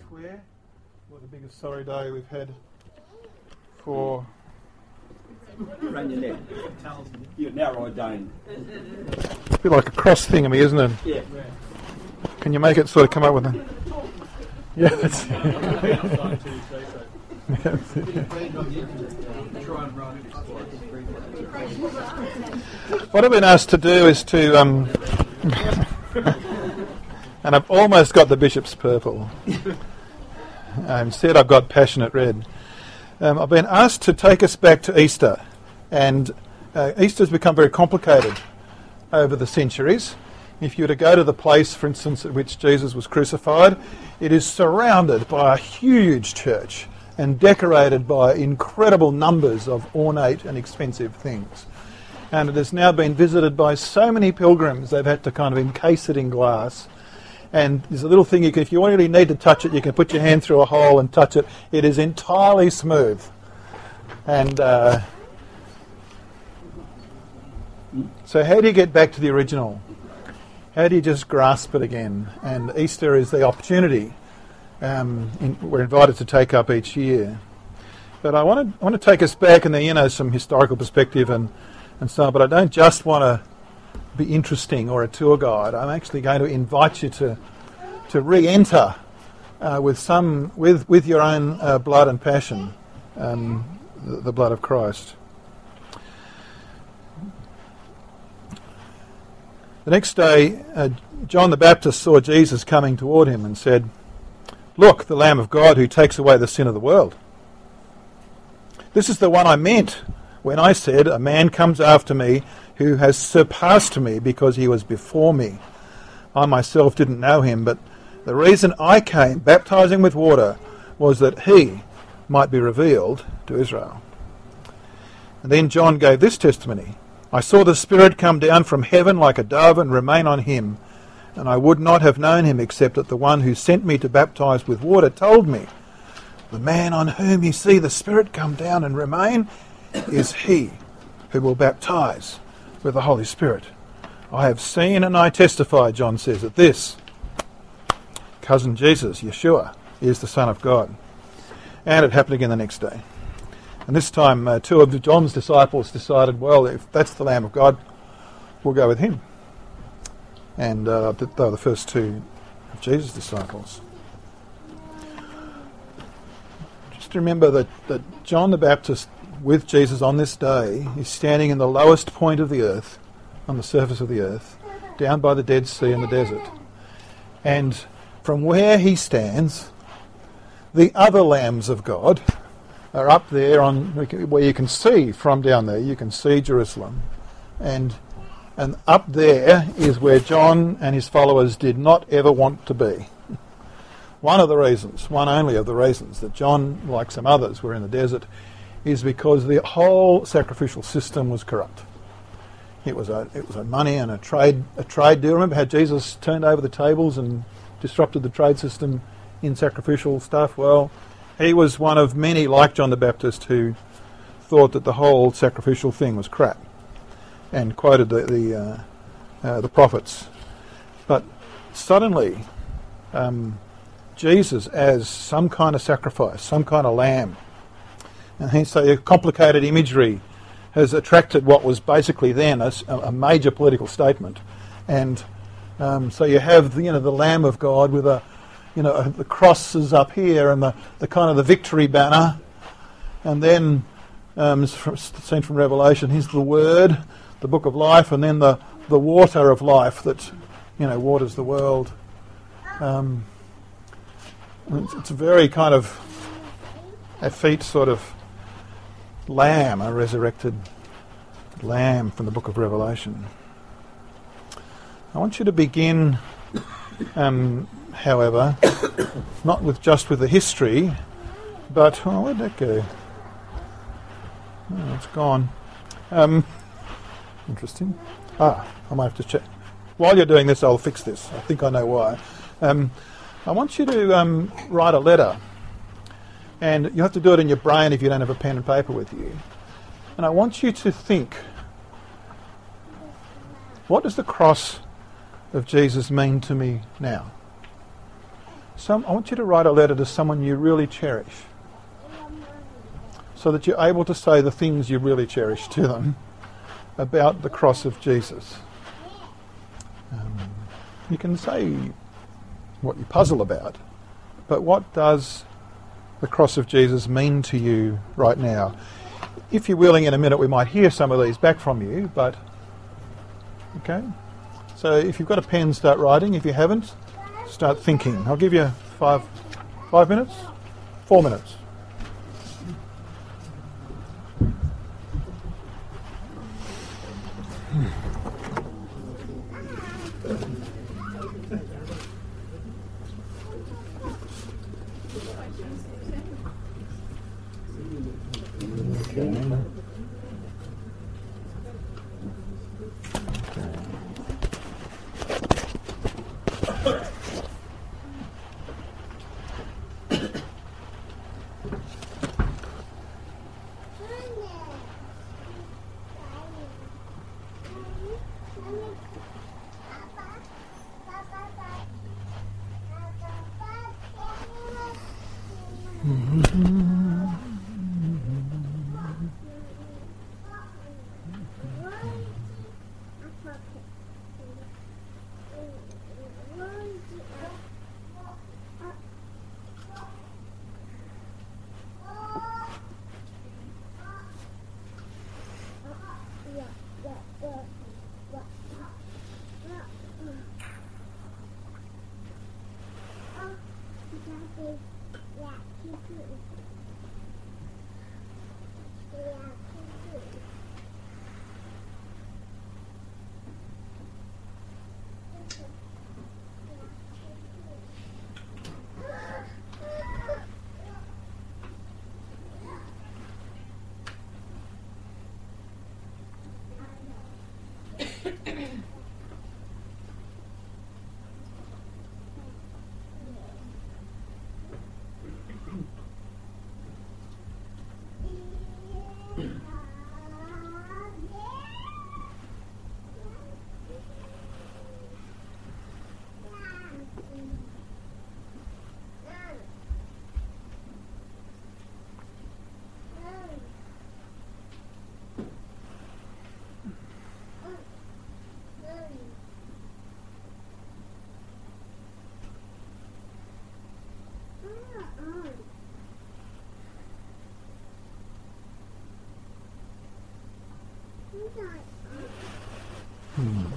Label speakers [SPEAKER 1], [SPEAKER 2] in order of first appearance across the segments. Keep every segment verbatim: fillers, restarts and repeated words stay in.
[SPEAKER 1] Square. What the biggest sorry day we've had for...
[SPEAKER 2] Run your neck. You're now ordained.
[SPEAKER 1] It's a bit like a cross thingy, isn't it?
[SPEAKER 2] Yeah.
[SPEAKER 1] Can you make it sort of come up with a... Yeah, that's What I've been asked to do is to... Um, and I've almost got the bishop's purple. Uh, instead I've got passionate red. Um, I've been asked to take us back to Easter. And uh, Easter's become very complicated over the centuries. If you were to go to the place, for instance, at which Jesus was crucified, it is surrounded by a huge church and decorated by incredible numbers of ornate and expensive things. And it has now been visited by so many pilgrims, they've had to kind of encase it in glass. And there's a little thing, you can, if you really need to touch it, you can put your hand through a hole and touch it. It is entirely smooth. And uh, so how do you get back to the original? How do you just grasp it again? And Easter is the opportunity um, in, we're invited to take up each year. But I want to I want to take us back, and then, you know, some historical perspective and, and so on. But I don't just want to be interesting or a tour guide. I'm actually going to invite you to to re-enter uh, with some with with your own uh, blood and passion, um, the, the blood of Christ. The next day, uh, John the Baptist saw Jesus coming toward him and said, "Look, the Lamb of God who takes away the sin of the world. This is the one I meant when I said, a man comes after me who has surpassed me because he was before me. I myself didn't know him, but the reason I came baptizing with water was that he might be revealed to Israel." And then John gave this testimony: "I saw the Spirit come down from heaven like a dove and remain on him, and I would not have known him except that the one who sent me to baptize with water told me, the man on whom you see the Spirit come down and remain is he who will baptize with the Holy Spirit. I have seen and I testify," John says, "that this cousin Jesus, Yeshua, is the Son of God." And it happened again the next day. And this time uh, two of John's disciples decided, well, if that's the Lamb of God, we'll go with him. And uh, they were the first two of Jesus' disciples. Just remember that, that John the Baptist, with Jesus on this day, is standing in the lowest point of the earth, on the surface of the earth, down by the Dead Sea in the desert. And from where he stands, the other lambs of God are up there on where you can see from down there. You can see Jerusalem. And and up there is where John and his followers did not ever want to be. One of the reasons, one only of the reasons that John, like some others, were in the desert is because the whole sacrificial system was corrupt. It was a it was a money and a trade a trade deal. Remember how Jesus turned over the tables and disrupted the trade system in sacrificial stuff? Well, he was one of many, like John the Baptist, who thought that the whole sacrificial thing was crap and quoted the the, uh, uh, the prophets. But suddenly, um, Jesus as some kind of sacrifice, some kind of lamb, and hence the complicated imagery has attracted what was basically then a, a major political statement. And um, so you have the, you know, the Lamb of God with a, you know, the crosses up here and the, the kind of the victory banner, and then um, seen from Revelation, here's the Word, the Book of Life, and then the the water of life that, you know, waters the world. Um, it's, it's a very kind of effete sort of lamb, a resurrected lamb from the Book of Revelation. I want you to begin, um, however, not with just with the history, but oh, where'd that go? Oh, it's gone. Um, interesting. Ah, I might have to check. While you're doing this, I'll fix this. I think I know why. Um, I want you to um, write a letter. And you have to do it in your brain if you don't have a pen and paper with you. And I want you to think, what does the cross of Jesus mean to me now? some, I want you to write a letter to someone you really cherish, so that you're able to say the things you really cherish to them about the cross of Jesus. Um, you can say what you puzzle about, but what does the cross of Jesus mean to you right now? If you're willing, in a minute we might hear some of these back from you, but okay. So if you've got a pen, start writing. If you haven't, start thinking. I'll give you five, five minutes, four minutes. Hmm.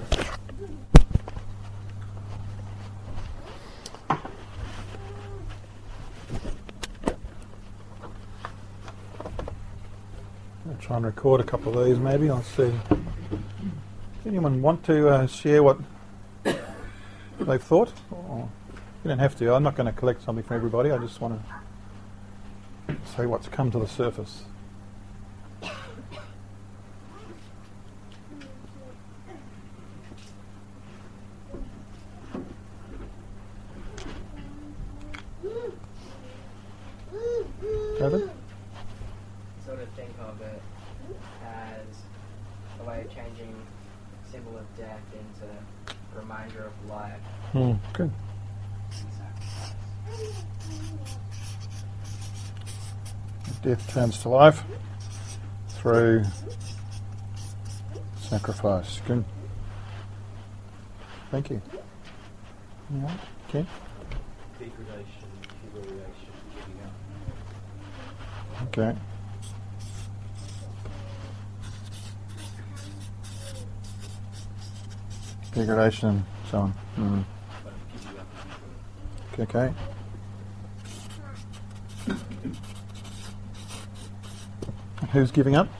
[SPEAKER 1] I'll try and record a couple of these maybe. I'll see. Does anyone want to uh, share what they've thought? Or you don't have to. I'm not going to collect something from everybody. I just want to say what's come to the surface. David?
[SPEAKER 3] Sort of think of it as a way of changing symbol of death into a reminder of life.
[SPEAKER 1] Mm, good. Death turns to life through sacrifice. Good. Thank you. All right. Okay.
[SPEAKER 2] Degradation, humiliation, giving up.
[SPEAKER 1] Okay. Degradation and so on. Mm. Okay, okay. Who's giving up?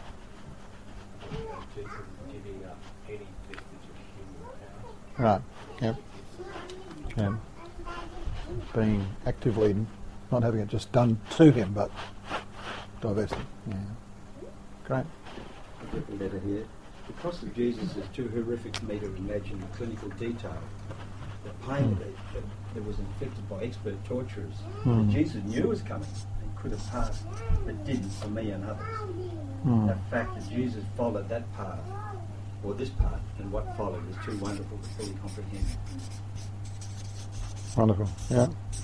[SPEAKER 2] Jesus giving up any vestige of human power.
[SPEAKER 1] Right. Yep. Yeah. Being actively not having it just done to him, but divested. Yeah. Great.
[SPEAKER 2] I've got a letter here. The cross of Jesus is too horrific for me to imagine in clinical detail. The pain
[SPEAKER 1] Mm.
[SPEAKER 2] that, that, that was inflicted by expert torturers
[SPEAKER 1] Mm.
[SPEAKER 2] that Jesus knew was coming and could have passed, but didn't for me and others.
[SPEAKER 1] Mm.
[SPEAKER 2] The fact that Jesus followed that path, or this path, and what followed is too wonderful to fully comprehend.
[SPEAKER 1] Wonderful. Yeah.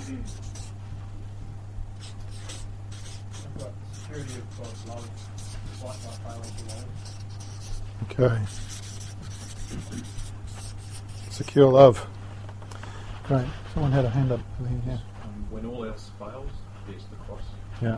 [SPEAKER 4] I've got security of God's love, despite my failings alone.
[SPEAKER 1] Okay. Secure love. Great. Someone had a hand up over here. Yeah.
[SPEAKER 5] Um, when all else fails, there's the cross.
[SPEAKER 1] Yeah.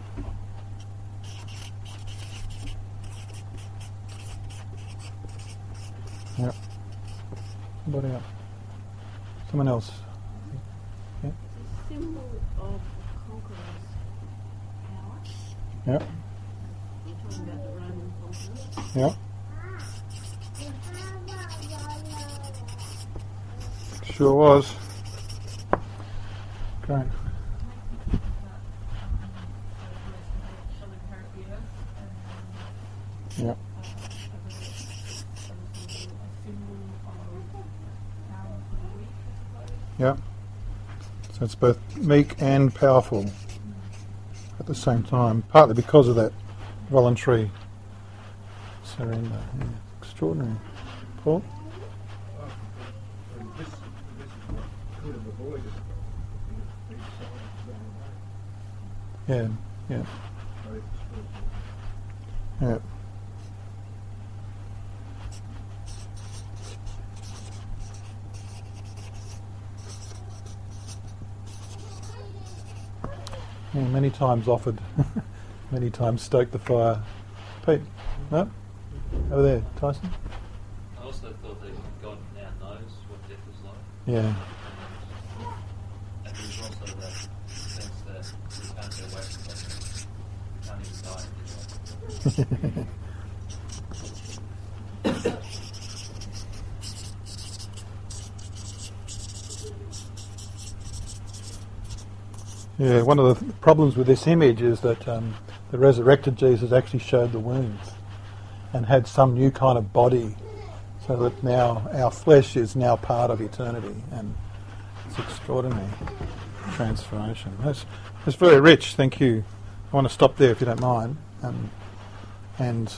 [SPEAKER 1] Yeah. Somebody else. Someone else. Yeah.
[SPEAKER 6] It's a symbol of conqueror's power.
[SPEAKER 1] Yeah.
[SPEAKER 6] You're talking about the Roman conquerors.
[SPEAKER 1] Yeah. Sure was. Great. Yeah. Yeah. So it's both meek and powerful at the same time, partly because of that voluntary surrender. Yeah. Extraordinary. Paul?
[SPEAKER 4] And this, this is what could have avoided these signs going away.
[SPEAKER 1] Yeah. Yeah.
[SPEAKER 4] Both spiritual.
[SPEAKER 1] Yeah. Yeah, many times offered, many times stoked the fire. Pete, no? Over there, Tyson?
[SPEAKER 7] I also thought that God now knows what death is like.
[SPEAKER 1] Yeah.
[SPEAKER 7] And there's also that sense that we can't get away from something. We can't even die anyway.
[SPEAKER 1] Yeah, one of the problems with this image is that um, the resurrected Jesus actually showed the wounds and had some new kind of body, so that now our flesh is now part of eternity, and it's extraordinary transformation. That's, that's very rich, thank you. I want to stop there if you don't mind. Um, and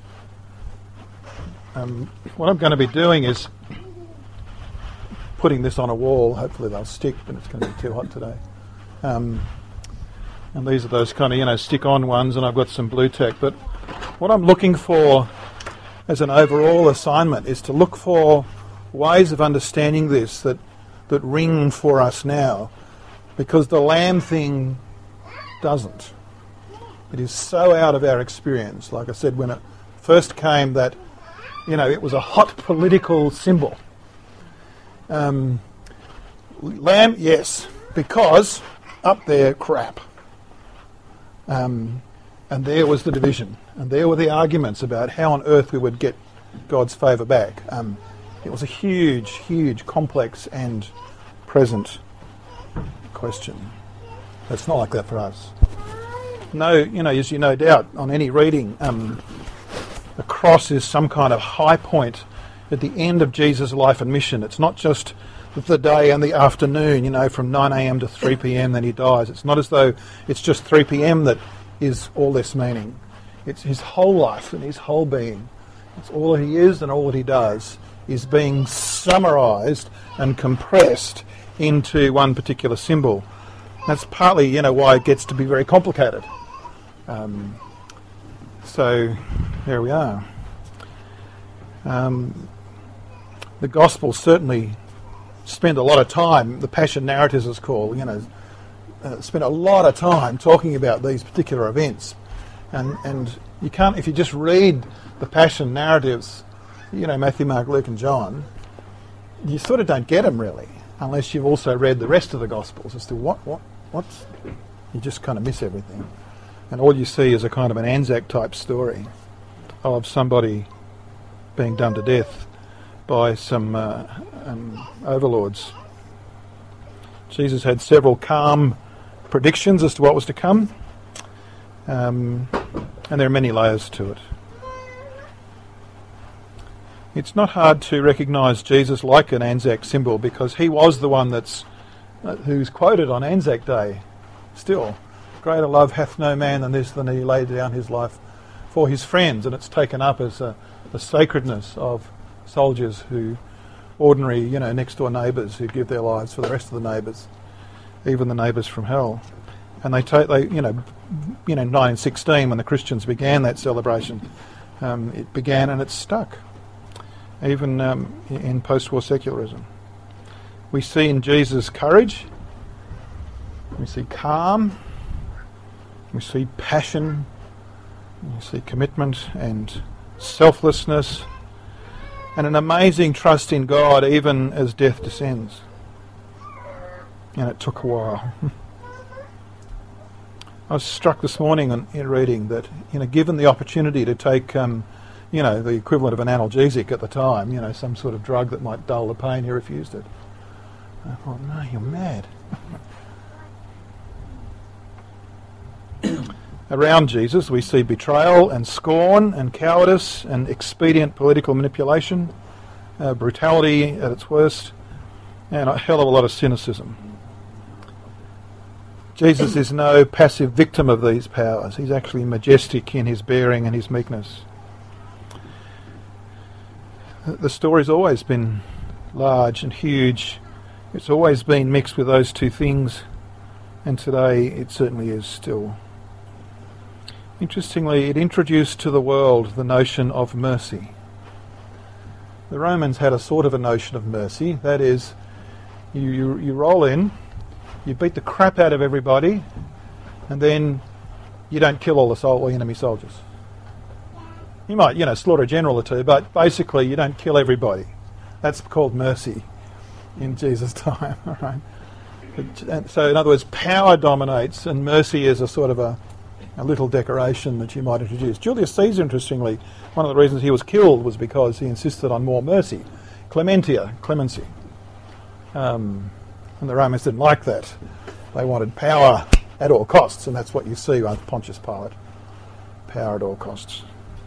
[SPEAKER 1] um, what I'm going to be doing is putting this on a wall. Hopefully they'll stick, but it's going to be too hot today. Um, and these are those kind of, you know, stick-on ones, and I've got some blue tack. But what I'm looking for as an overall assignment is to look for ways of understanding this that, that ring for us now, because the lamb thing doesn't. It is so out of our experience. Like I said, when it first came, that, you know, it was a hot political symbol. Um, lamb, yes, because up there, crap. Um, and there was the division. And there were the arguments about how on earth we would get God's favour back. Um, it was a huge, huge, complex and present question. It's not like that for us. No, you know, as you no doubt on any reading, um, the cross is some kind of high point at the end of Jesus' life and mission. It's not just the day and the afternoon, you know, from nine a.m. to three p.m. then he dies. It's not as though it's just three p.m. that is all this meaning. It's his whole life and his whole being. It's all that he is and all that he does is being summarised and compressed into one particular symbol. That's partly, you know, why it gets to be very complicated. Um, so there we are. Um, the Gospels certainly spend a lot of time, the Passion narratives is called, you know, uh, spend a lot of time talking about these particular events. And and you can't, if you just read the Passion narratives, you know, Matthew, Mark, Luke and John, you sort of don't get them really, unless you've also read the rest of the Gospels as to what, what, what's, you just kind of miss everything. And all you see is a kind of an Anzac type story of somebody being done to death by some uh, um, overlords. Jesus had several calm predictions as to what was to come, um, and there are many layers to it. It's not hard to recognise Jesus like an Anzac symbol, because he was the one that's uh, who's quoted on Anzac Day still. Greater love hath no man than this, than he laid down his life for his friends, and it's taken up as a, the sacredness of soldiers who, ordinary, you know, next door neighbours who give their lives for the rest of the neighbours. even the neighbours from hell. And they take, they, you know, you know, nineteen sixteen when the Christians began that celebration, um, it began and it's stuck, even um, in post-war secularism. We see in Jesus courage, we see calm, we see passion, we see commitment and selflessness, and an amazing trust in God even as death descends. And it took a while. I was struck this morning in, in reading that, you know, given the opportunity to take, um, you know, the equivalent of an analgesic at the time, you know, some sort of drug that might dull the pain, he refused it. I thought, no, you're mad. Around Jesus we see betrayal and scorn and cowardice and expedient political manipulation, uh, brutality at its worst, and a hell of a lot of cynicism. Jesus is no passive victim of these powers. He's actually majestic in his bearing and his meekness. The story's always been large and huge. It's always been mixed with those two things, and today it certainly is still. Interestingly, it introduced to the world the notion of mercy. The Romans had a sort of a notion of mercy. That is, you, you, you roll in, you beat the crap out of everybody, and then you don't kill all the sol- enemy soldiers. You might, you know, slaughter a general or two, but basically you don't kill everybody. That's called mercy in Jesus' time. All right. And so, in other words, power dominates, and mercy is a sort of a a little decoration that you might introduce. Julius Caesar, interestingly, one of the reasons he was killed was because he insisted on more mercy. Clementia, clemency. Um, and the Romans didn't like that. They wanted power at all costs, and that's what you see with Pontius Pilate. Power at all costs.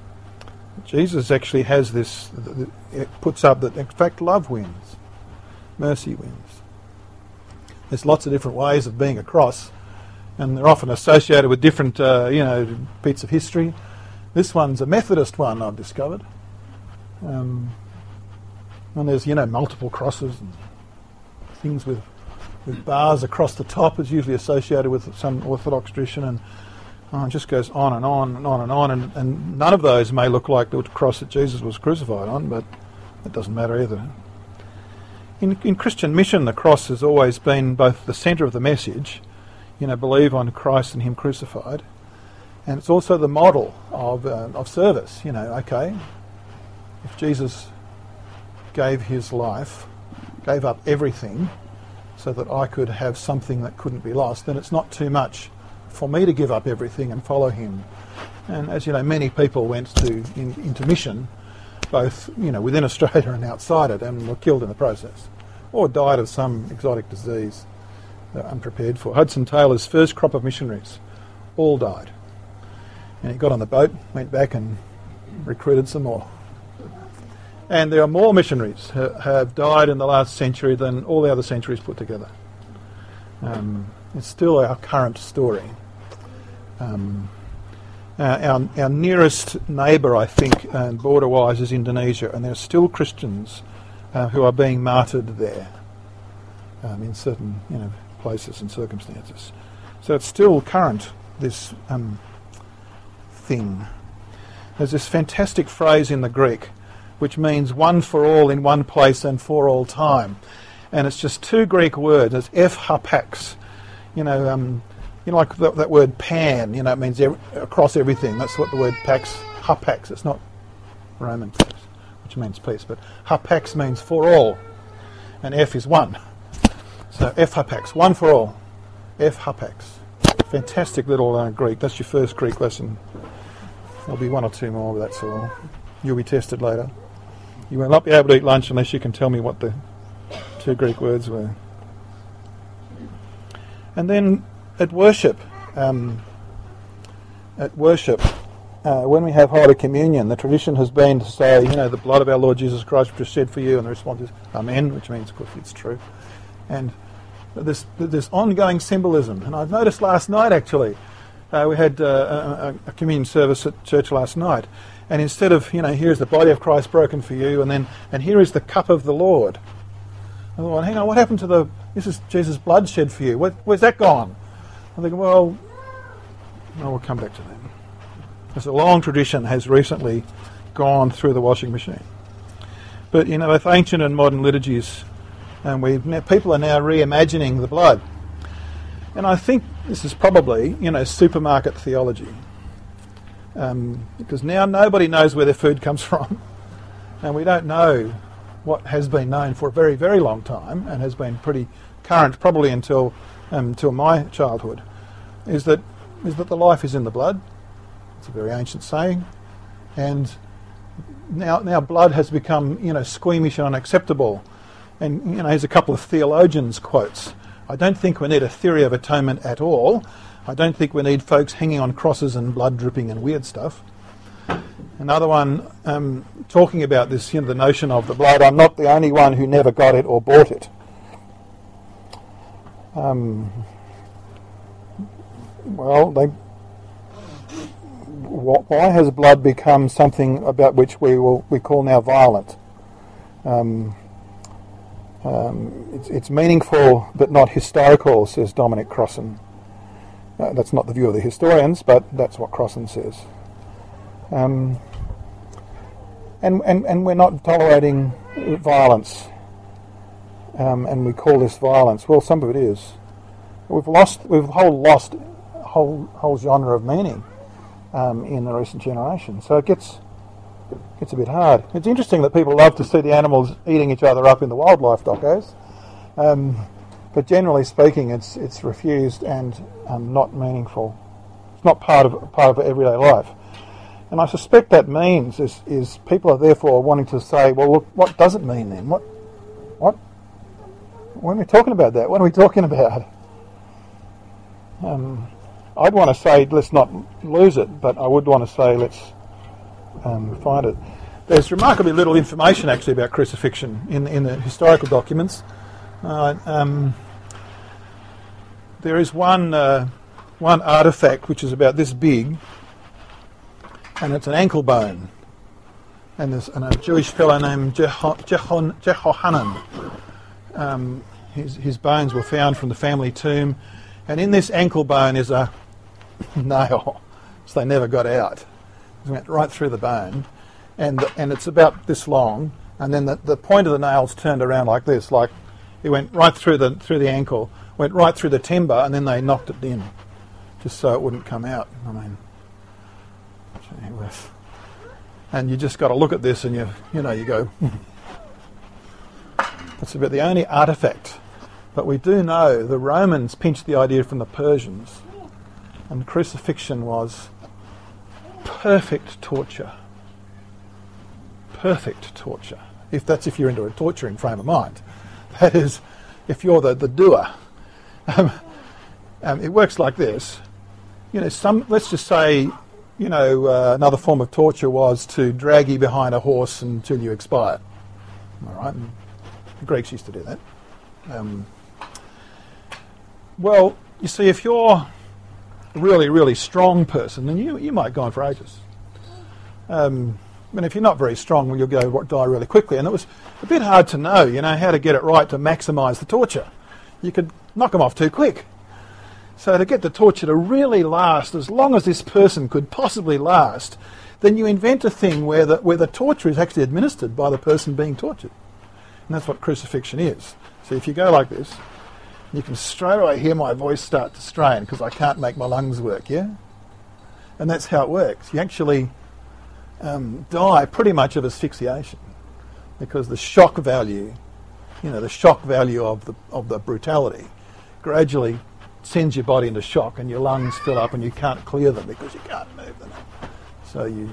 [SPEAKER 1] Jesus actually has this, it puts up that in fact love wins. Mercy wins. There's lots of different ways of being a cross, and they're often associated with different, uh, you know, bits of history. This one's a Methodist one, I've discovered. Um, and there's, you know, multiple crosses and things with, with bars across the top is usually associated with some Orthodox tradition, and oh, it just goes on and on and on and on, and, and none of those may look like the cross that Jesus was crucified on, but it doesn't matter either. In, in Christian mission, the cross has always been both the centre of the message, you know, believe on Christ and him crucified, and it's also the model of uh, of service. You know, okay, if Jesus gave his life, gave up everything so that I could have something that couldn't be lost, then it's not too much for me to give up everything and follow him. And as you know, many people went to in, into mission, both, you know, within Australia and outside it, and were killed in the process, or died of some exotic disease they're unprepared for. Hudson Taylor's first crop of missionaries all died, and he got on the boat, went back and recruited some more. And there are more missionaries who have died in the last century than all the other centuries put together. Um, it's still our current story. Um, our, our, our nearest neighbour, I think, uh, border-wise, is Indonesia, and there are still Christians uh, who are being martyred there um, in certain, you know, places and circumstances. So it's still current, this um, thing. There's this fantastic phrase in the Greek which means one for all in one place and for all time. And it's just two Greek words. It's F hapax. You know, um, you know, like that, that word pan, you know, it means ev- across everything. That's what the word pax, hapax. It's not Roman pax, which means peace, but hapax means for all. And F is one. So F hapax, one for all. F hapax. Fantastic little uh, Greek. That's your first Greek lesson. There'll be one or two more, but that's all. You'll be tested later. You will not be able to eat lunch unless you can tell me what the two Greek words were. And then at worship, um, at worship, uh, when we have Holy Communion, the tradition has been to say, you know, the blood of our Lord Jesus Christ which was shed for you, and the response is Amen, which means, of course, it's true. And this this ongoing symbolism. And I've noticed last night, actually, uh, we had uh, a, a communion service at church last night, and instead of, you know, here's the body of Christ broken for you, and then, and here is the cup of the Lord, I thought, hang on, what happened to the, this is Jesus' blood shed for you. Where, where's that gone? I think, well, no, we'll come back to that. Because a long tradition has recently gone through the washing machine. But, you know, both ancient and modern liturgies, and we people are now reimagining the blood. And I think this is probably, you know, supermarket theology. Um, because now nobody knows where their food comes from. And we don't know what has been known for a very, very long time and has been pretty current probably until um, until my childhood, is that is that the life is in the blood. It's a very ancient saying. And now now blood has become, you know, squeamish and unacceptable. And, you know, here's a couple of theologians' quotes. I don't think we need a theory of atonement at all. I don't think we need folks hanging on crosses and blood dripping and weird stuff. Another one um, talking about this, you know, the notion of the blood. I'm not the only one who never got it or bought it. Um, well, they, why has blood become something about which we will we call now violent? Um, um, it's, it's meaningful but not historical, says Dominic Crossan. Uh, that's not the view of the historians, but that's what Crossan says. Um, and, and, and we're not tolerating violence, um, and we call this violence. Well, some of it is. We've lost, we've whole lost a whole whole genre of meaning um, in the recent generation. So it gets gets a bit hard. It's interesting that people love to see the animals eating each other up in the wildlife docos, um, but generally speaking, it's it's refused and um, not meaningful. It's not part of part of everyday life. And I suspect that means is, is people are therefore wanting to say, well, look, what does it mean then? What, what? When we're talking about that, what are we talking about? Um, I'd want to say let's not lose it, but I would want to say let's um, find it. There's remarkably little information actually about crucifixion in in the historical documents. Uh, um, there is one uh, one artifact which is about this big. And it's an ankle bone. And there's and a Jewish fellow named Jeho- Jehon, Jehohanan. Um, his, his bones were found from the family tomb. And in this ankle bone is a nail. So they never got out. It went right through the bone. And the, and it's about this long. And then the, the point of the nail's turned around like this. Like it went right through the through the ankle, went right through the timber, and then they knocked it in. Just so it wouldn't come out. I mean... And you just got to look at this and you you know you go that's about the only artifact. But we do know the Romans pinched the idea from the Persians, and crucifixion was perfect torture. Perfect torture. If that's if you're into a torturing frame of mind. That is, if you're the, the doer. Um, um, it works like this. You know, some let's just say You know, uh, another form of torture was to drag you behind a horse until you expire. All right, and the Greeks used to do that. Um, well, you see, if you're a really, really strong person, then you you might go on for ages. Um, and if you're not very strong, well, you'll go die really quickly. And it was a bit hard to know, you know, how to get it right to maximise the torture. You could knock them off too quick. So to get the torture to really last as long as this person could possibly last, then you invent a thing where the, where the torture is actually administered by the person being tortured. And that's what crucifixion is. So if you go like this, you can straight away hear my voice start to strain because I can't make my lungs work, yeah? And that's how it works. You actually um, die pretty much of asphyxiation because the shock value, you know, the shock value of the of the brutality gradually sends your body into shock and your lungs fill up and you can't clear them because you can't move them. So you...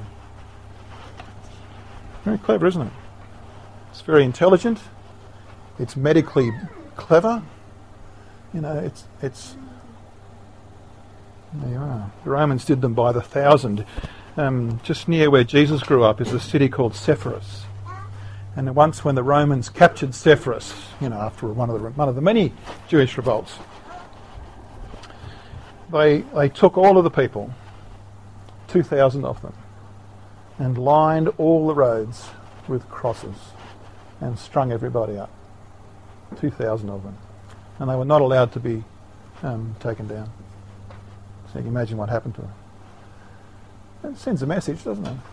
[SPEAKER 1] Very clever, isn't it? It's very intelligent. It's medically clever. You know, it's... it's there you are. The Romans did them by the thousand. Um, just near where Jesus grew up is a city called Sepphoris. And once when the Romans captured Sepphoris, you know, after one of the, one of the many Jewish revolts, They they took all of the people, two thousand of them, and lined all the roads with crosses and strung everybody up. two thousand of them. And they were not allowed to be um, taken down. So you can imagine what happened to them. It sends a message, doesn't it?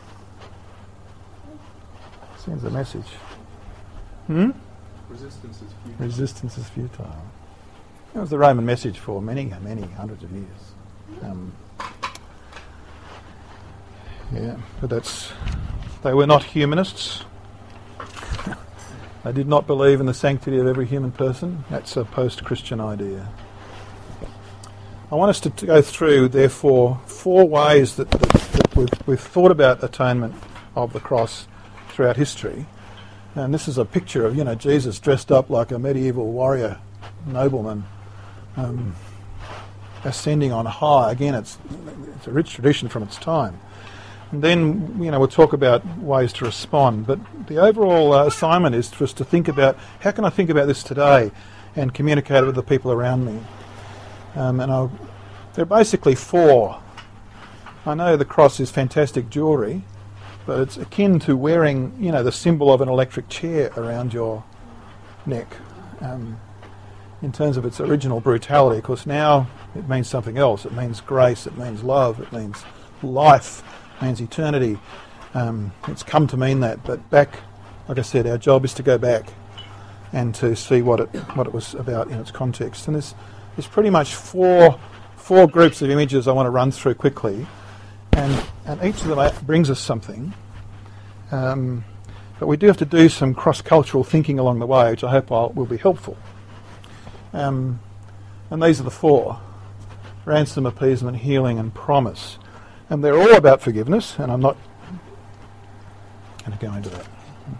[SPEAKER 1] It sends a message. Hmm?
[SPEAKER 5] Resistance is futile.
[SPEAKER 1] Resistance is futile. That was the Roman message for many, many hundreds of years. Um, yeah, but that's... They were not humanists. They did not believe in the sanctity of every human person. That's a post-Christian idea. I want us to, to go through, therefore, four ways that, that, that we've, we've thought about atonement of the cross throughout history. And this is a picture of, you know, Jesus dressed up like a medieval warrior nobleman, um, ascending on high. Again, it's, it's a rich tradition from its time. And then, you know, we'll talk about ways to respond. But the overall uh, assignment is for us to think about, how can I think about this today and communicate it with the people around me? Um, and I'll, there are basically four. I know the cross is fantastic jewellery, but it's akin to wearing, you know, the symbol of an electric chair around your neck. Um, in terms of its original brutality, of course, now it means something else. It means grace, it means love, it means life, it means eternity. Um, it's come to mean that, but back, like I said, our job is to go back and to see what it what it was about in its context. And there's there's pretty much four four groups of images I want to run through quickly, and and each of them brings us something. Um, but we do have to do some cross-cultural thinking along the way, which I hope I'll, will be helpful. Um, and these are the four: ransom, appeasement, healing, and promise. And they're all about forgiveness, and I'm not going to go into that.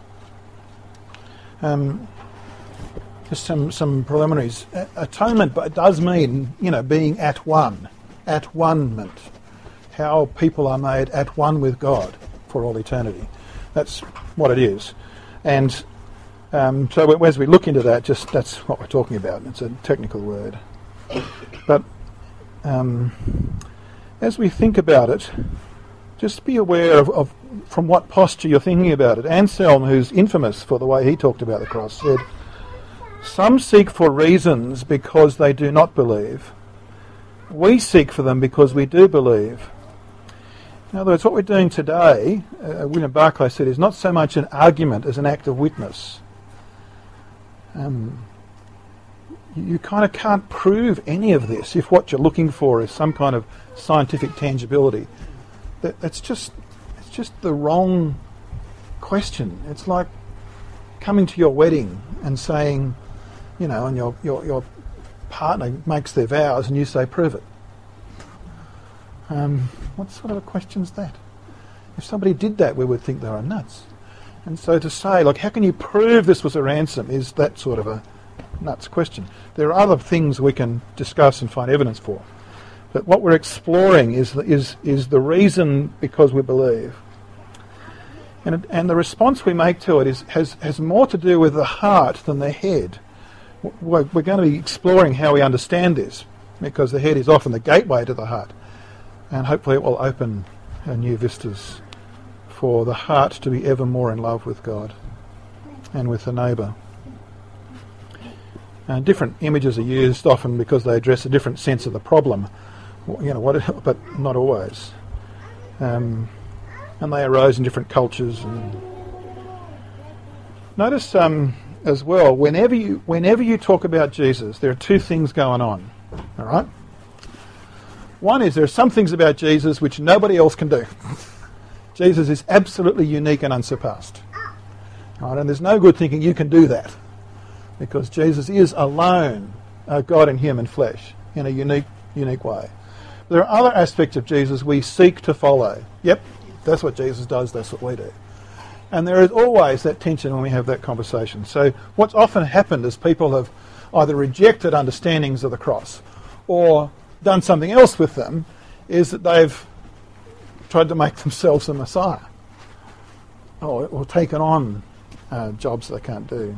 [SPEAKER 1] Um, just some, some preliminaries. A- atonement but it does mean, you know, being at one, at one-ment. How people are made at one with God for all eternity. That's what it is. And um, so as we look into that, just that's what we're talking about. It's a technical word. But um, as we think about it, just be aware of, of from what posture you're thinking about it. Anselm, who's infamous for the way he talked about the cross, said, "Some seek for reasons because they do not believe. We seek for them because we do believe." In other words, what we're doing today, uh, William Barclay said, is not so much an argument as an act of witness. Um, you kind of can't prove any of this if what you're looking for is some kind of scientific tangibility. That, that's just it's just the wrong question. It's like coming to your wedding and saying, you know, and your, your, your partner makes their vows and you say, prove it. Um, what sort of a question's that? If somebody did that, we would think they were nuts. And so to say, like, how can you prove this was a ransom is that sort of a nuts question. There are other things we can discuss and find evidence for. But what we're exploring is the, is, is the reason because we believe. And, it, and the response we make to it is, has, has more to do with the heart than the head. We're, we're going to be exploring how we understand this, because the head is often the gateway to the heart. And hopefully it will open uh, new vistas for the heart to be ever more in love with God and with the neighbour. Uh, different images are used often because they address a different sense of the problem, you know, what, but not always. Um, and they arose in different cultures. And notice um, as well, whenever you whenever you talk about Jesus, there are two things going on. All right. One is there are some things about Jesus which nobody else can do. Jesus is absolutely unique and unsurpassed. All right, and there's no good thinking you can do that, because Jesus is alone uh, God in human flesh in a unique, unique way. There are other aspects of Jesus we seek to follow. Yep, that's what Jesus does, that's what we do. And there is always that tension when we have that conversation. So what's often happened is people have either rejected understandings of the cross or done something else with them, is that they've tried to make themselves the Messiah, or, or taken on uh, jobs they can't do.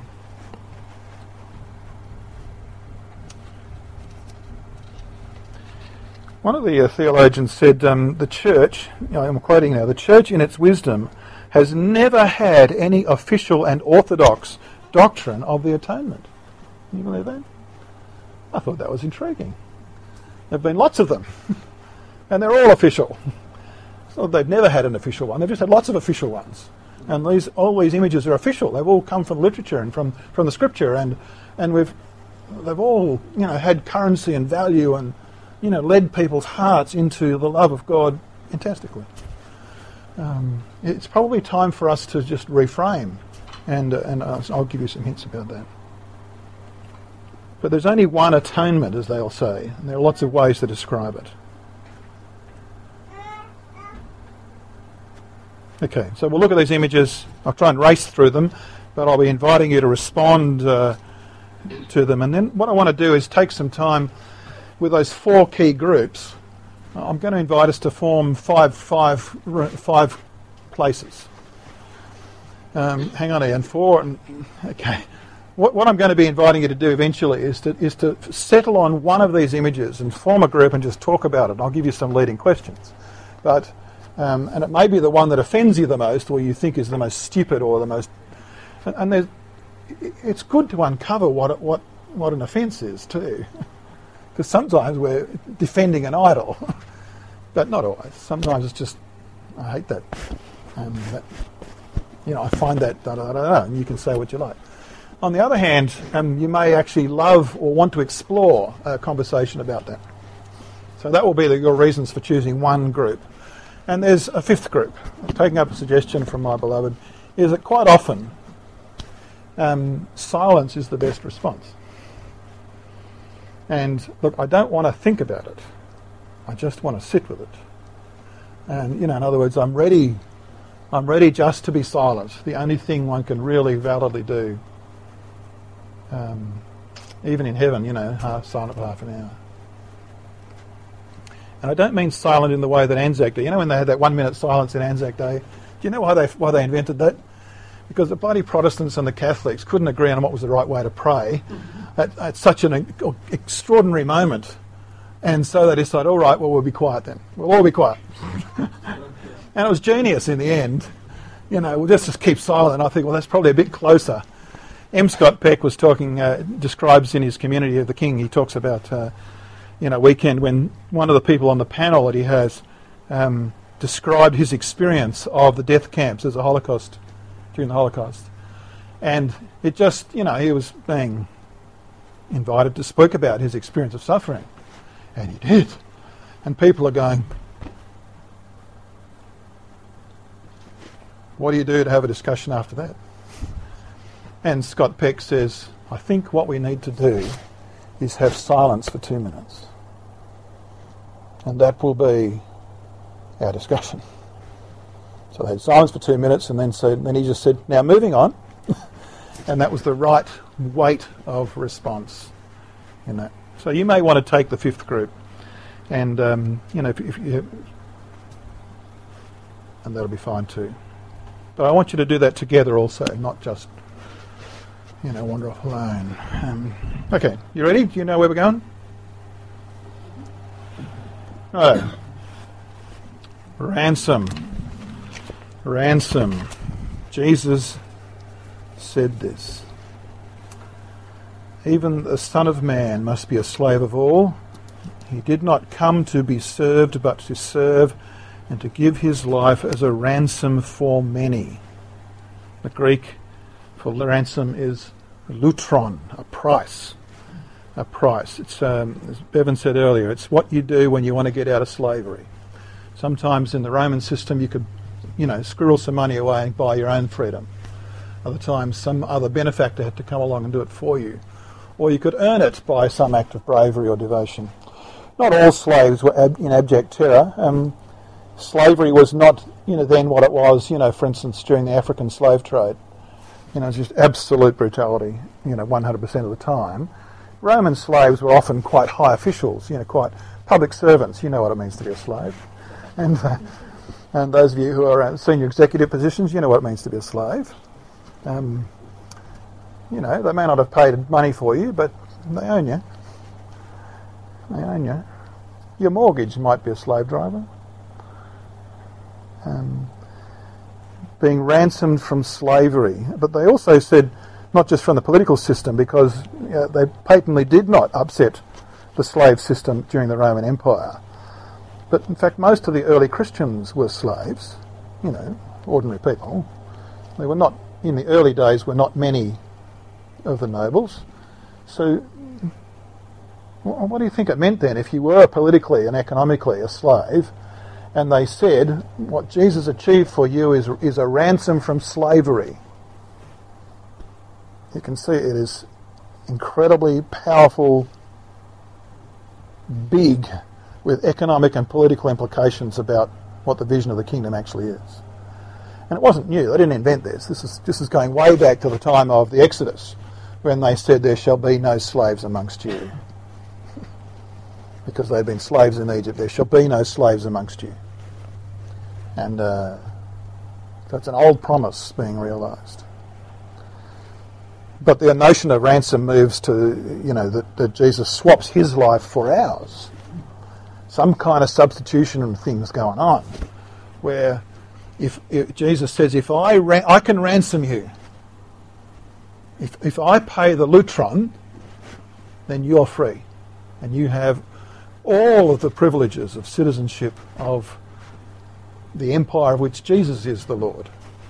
[SPEAKER 1] One of the uh, theologians said, um, the church, you know, I'm quoting now, the church in its wisdom has never had any official and orthodox doctrine of the atonement. Can you believe that? I thought that was intriguing. There have been lots of them, and they're all official. So they've never had an official one. They've just had lots of official ones. And these all these images are official. They've all come from literature and from, from the scripture, and and we've they've all you know had currency and value, and you know led people's hearts into the love of God fantastically. Um, it's probably time for us to just reframe, and uh, and uh, I'll give you some hints about that. But there's only one atonement, as they'll say, and there are lots of ways to describe it. Okay, so we'll look at these images. I'll try and race through them, but I'll be inviting you to respond uh, to them. And then what I want to do is take some time with those four key groups. I'm going to invite us to form five, five, five places. Um, hang on, Ian. Four. And, okay. What, what I'm going to be inviting you to do eventually is to is to settle on one of these images and form a group and just talk about it. I'll give you some leading questions, but. Um, and it may be the one that offends you the most, or you think is the most stupid, or the most. And, and there's, it's good to uncover what it, what what an offence is too, because sometimes we're defending an idol, but not always. Sometimes it's just, I hate that. Um, that you know, I find that da, da, da, da, and you can say what you like. On the other hand, um, you may actually love or want to explore a conversation about that. So that will be the, your reasons for choosing one group. And there's a fifth group. Taking up a suggestion from my beloved, is that quite often um, silence is the best response. And look, I don't want to think about it. I just want to sit with it. And you know, in other words, I'm ready. I'm ready just to be silent. The only thing one can really validly do, um, even in heaven, you know, half silent for half an hour. And I don't mean silent in the way that Anzac Day. You know when they had that one minute silence in Anzac Day? Do you know why they why they invented that? Because the bloody Protestants and the Catholics couldn't agree on what was the right way to pray at, at such an e- extraordinary moment. And so they decided, all right, well, we'll be quiet then. We'll all be quiet. And it was genius in the end. You know, we'll just, just keep silent. And I think, well, that's probably a bit closer. M. Scott Peck was talking, uh, describes in his Community of the King, he talks about... Uh, you know, weekend when one of the people on the panel that he has um, described his experience of the death camps as a Holocaust, during the Holocaust. And it just, you know, he was being invited to speak about his experience of suffering. And he did. And people are going, what do you do to have a discussion after that? And Scott Peck says, I think what we need to do is have silence for two minutes. And that will be our discussion. So they had silence for two minutes, and then said, then he just said, now moving on. And that was the right weight of response in that. So you may want to take the fifth group, and um, you know, if, if you, and that'll be fine too. But I want you to do that together also, not just you know wander off alone. Um, okay, you ready? Do you know where we're going? Right. Ransom. Ransom. Jesus said this. Even the Son of Man must be a slave of all. He did not come to be served, but to serve and to give his life as a ransom for many. The Greek for ransom is lutron, a price. A price. It's, um, as Bevan said earlier, it's what you do when you want to get out of slavery. Sometimes in the Roman system you could, you know, squirrel some money away and buy your own freedom. Other times some other benefactor had to come along and do it for you. Or you could earn it by some act of bravery or devotion. Not all slaves were ab- in abject terror. Um, slavery was not, you know, then what it was, you know, for instance, during the African slave trade. You know, it's just absolute brutality, you know, one hundred percent of the time. Roman slaves were often quite high officials, you know, quite public servants. You know what it means to be a slave. And uh, and those of you who are in senior executive positions, you know what it means to be a slave. Um, you know, they may not have paid money for you, but they own you. They own you. Your mortgage might be a slave driver. Um, being ransomed from slavery. But they also said not just from the political system, because you know, they patently did not upset the slave system during the Roman Empire. But in fact, most of the early Christians were slaves, you know, ordinary people. They were not, in the early days, were not many of the nobles. So what do you think it meant then if you were politically and economically a slave, and they said, what Jesus achieved for you is, is a ransom from slavery? You can see it is incredibly powerful, big, with economic and political implications about what the vision of the kingdom actually is. And it wasn't new. They didn't invent this. This is, this is going way back to the time of the Exodus, when they said, there shall be no slaves amongst you. Because they'd been slaves in Egypt. There shall be no slaves amongst you. And uh, that's an old promise being realised. But the notion of ransom moves to, you know, that, that Jesus swaps his life for ours. Some kind of substitution and things going on, where if, if Jesus says, if I ran, I can ransom you. If if I pay the lutron, then you're free, and you have all of the privileges of citizenship of the empire of which Jesus is the Lord.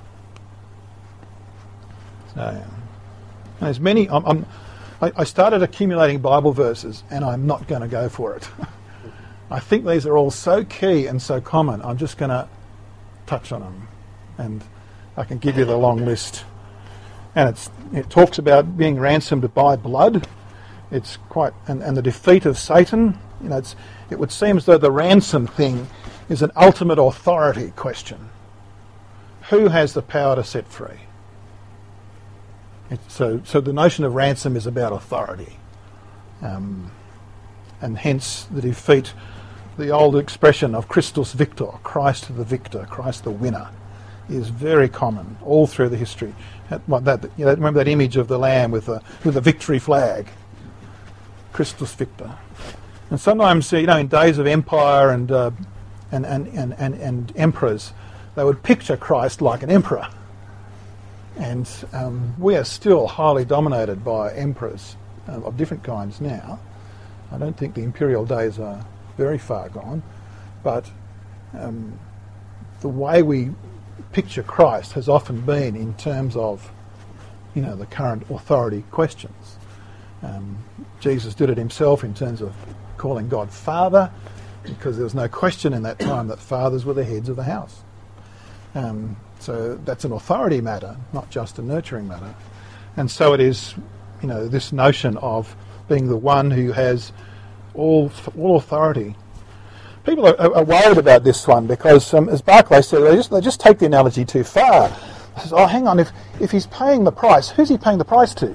[SPEAKER 1] So, and there's many. I'm, I'm, I, I started accumulating Bible verses, and I'm not going to go for it. I think these are all so key and so common. I'm just going to touch on them, and I can give you the long list. And it's, it talks about being ransomed by blood. It's quite and, and the defeat of Satan. You know, it's, it would seem as though the ransom thing is an ultimate authority question. Who has the power to set free? It, so, so the notion of ransom is about authority, um, and hence the defeat. The old expression of Christus Victor, Christ the victor, Christ the winner, is very common all through the history. That, that, you know, remember that image of the lamb with the with the victory flag, Christus Victor. And sometimes, you know, in days of empire and uh, and, and, and, and and emperors, they would picture Christ like an emperor. And um, we are still highly dominated by emperors uh, of different kinds now. I don't think the imperial days are very far gone, but um, the way we picture Christ has often been in terms of, you know, the current authority questions. Um, Jesus did it himself in terms of calling God Father, because there was no question in that time that fathers were the heads of the house. Um, so that's an authority matter, not just a nurturing matter. And so it is, you know, this notion of being the one who has all all authority. People are, are worried about this one because, um, as Barclay said, they just, they just take the analogy too far. They say, oh, hang on, if, if he's paying the price, who's he paying the price to?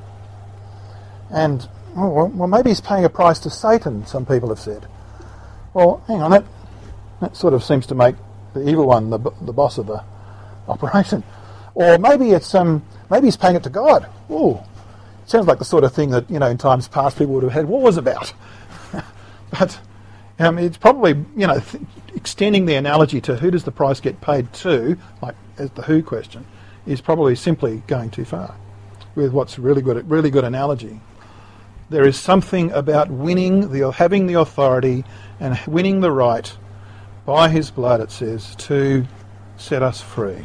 [SPEAKER 1] And, oh, well, maybe he's paying a price to Satan, some people have said. Well, hang on, that, that sort of seems to make the evil one the, the boss of the operation. Or maybe it's um, maybe he's paying it to God. Oh, it sounds like the sort of thing that, you know, in times past people would have had wars about. But um, it's probably, you know, th- extending the analogy to who does the price get paid to, like as the who question, is probably simply going too far with what's really good, really good analogy. There is something about winning, the having the authority and winning the right by his blood, it says, to set us free.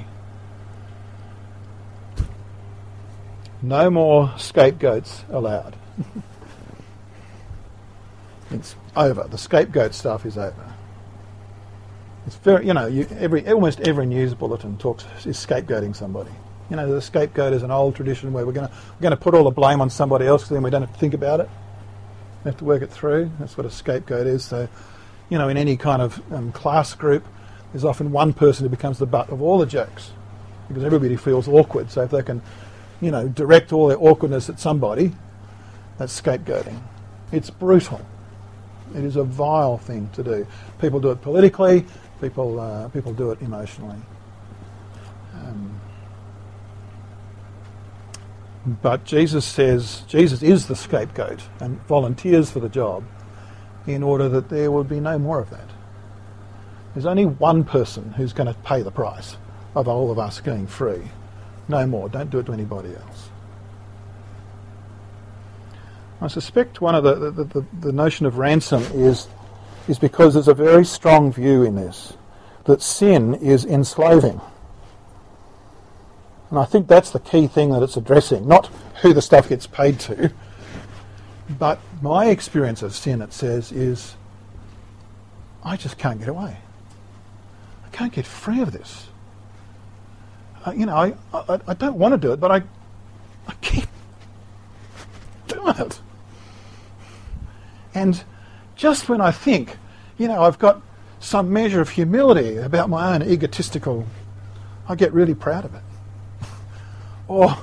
[SPEAKER 1] No more scapegoats allowed. It's over. The scapegoat stuff is over. It's very, you know, you, every almost every news bulletin talks is scapegoating somebody. You know, the scapegoat is an old tradition where we're going to we're going to put all the blame on somebody else, because then we don't have to think about it. We have to work it through. That's what a scapegoat is. So, you know, in any kind of um, class group, there's often one person who becomes the butt of all the jokes, because everybody feels awkward. So if they can, you know, direct all their awkwardness at somebody, that's scapegoating. It's brutal. It is a vile thing to do. People do it politically. People uh, people do it emotionally. Um, but Jesus says Jesus is the scapegoat and volunteers for the job in order that there will be no more of that. There's only one person who's going to pay the price of all of us getting free. No more. Don't do it to anybody else. I suspect one of the the, the, the notion of ransom is is because there's a very strong view in this that sin is enslaving. And I think that's the key thing that it's addressing, not who the stuff gets paid to, but my experience of sin, it says, is I just can't get away. I can't get free of this. Uh, you know, I, I I don't want to do it, but I I keep doing it. And just when I think, you know, I've got some measure of humility about my own egotistical, I get really proud of it. Or,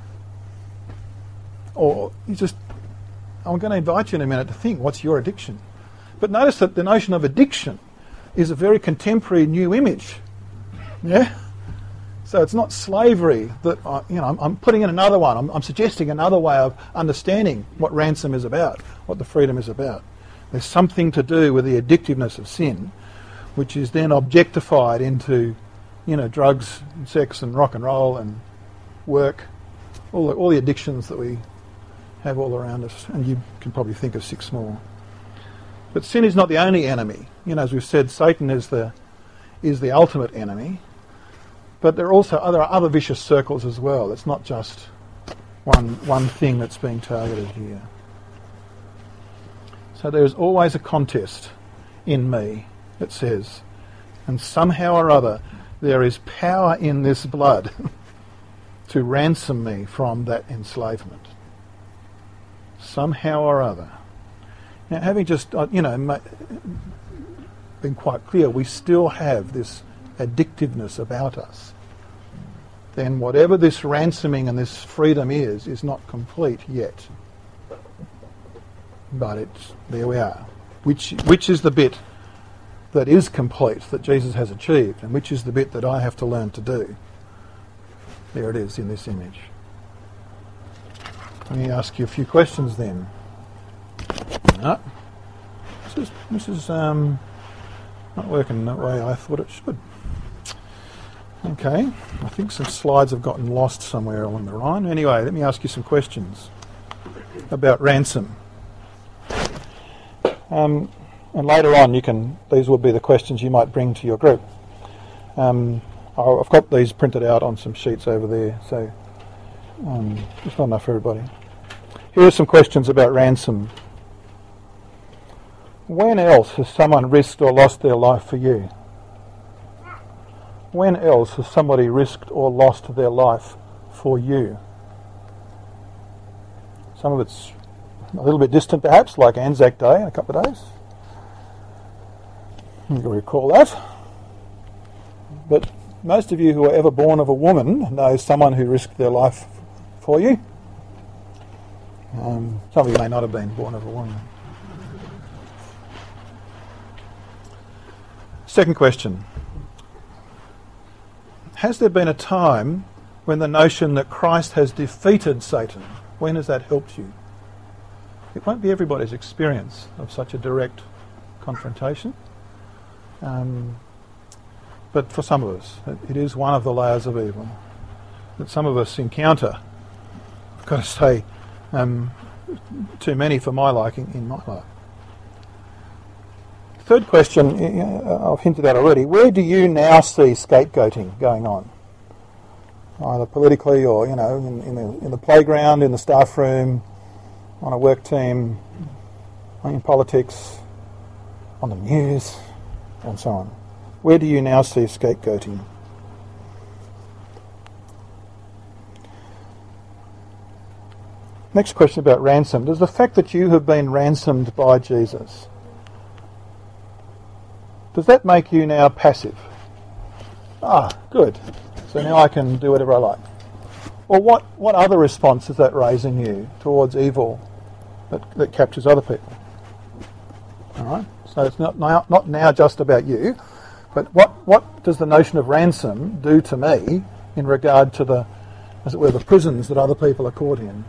[SPEAKER 1] or you just, I'm going to invite you in a minute to think, what's your addiction? But notice that the notion of addiction is a very contemporary new image. Yeah? So it's not slavery that, I, you know, I'm, I'm putting in another one. I'm, I'm suggesting another way of understanding what ransom is about, what the freedom is about. There's something to do with the addictiveness of sin, which is then objectified into, you know, drugs, and sex, and rock and roll, and work, all the, all the addictions that we have all around us, and you can probably think of six more. But sin is not the only enemy. You know, as we've said, Satan is the is the ultimate enemy. But there are also other other vicious circles as well. It's not just one one thing that's being targeted here. So there is always a contest in me, it says, and somehow or other there is power in this blood to ransom me from that enslavement. Somehow or other. Now, having just, uh, you know, ma- been quite clear, we still have this addictiveness about us. Then whatever this ransoming and this freedom is, is not complete yet. But it's, there we are. Which, which is the bit that is complete, that Jesus has achieved, and which is the bit that I have to learn to do? There it is in this image. Let me ask you a few questions then. No, this is, this is um, not working the way I thought it should. Okay, I think some slides have gotten lost somewhere along the line. Anyway, let me ask you some questions about ransom. Um, and later on, you can. These will be the questions you might bring to your group. Um, I've got these printed out on some sheets over there, so um, it's not enough for everybody. Here are some questions about ransom. When else has someone risked or lost their life for you? When else has somebody risked or lost their life for you? Some of it's a little bit distant perhaps, like Anzac Day in a couple of days. You can recall that. But most of you who are ever born of a woman know someone who risked their life for you. Um, some of you may not have been born of a woman. Second question. Has there been a time when the notion that Christ has defeated Satan, when has that helped you? It won't be everybody's experience of such a direct confrontation. Um, but for some of us, it, it is one of the layers of evil that some of us encounter. I've got to say, um, too many for my liking in my life. Third question, I've hinted at already. Where do you now see scapegoating going on? Either politically or, you know, in, in, the, in the playground, in the staff room, on a work team, in politics, on the news, and so on. Where do you now see scapegoating? Next question about ransom. Does the fact that you have been ransomed by Jesus, does that make you now passive? Ah, good. So now I can do whatever I like. Or what, what other response is that raising you towards evil that, that captures other people? All right. So it's not now, not now just about you, but what, what does the notion of ransom do to me in regard to the, as it were, the prisons that other people are caught in,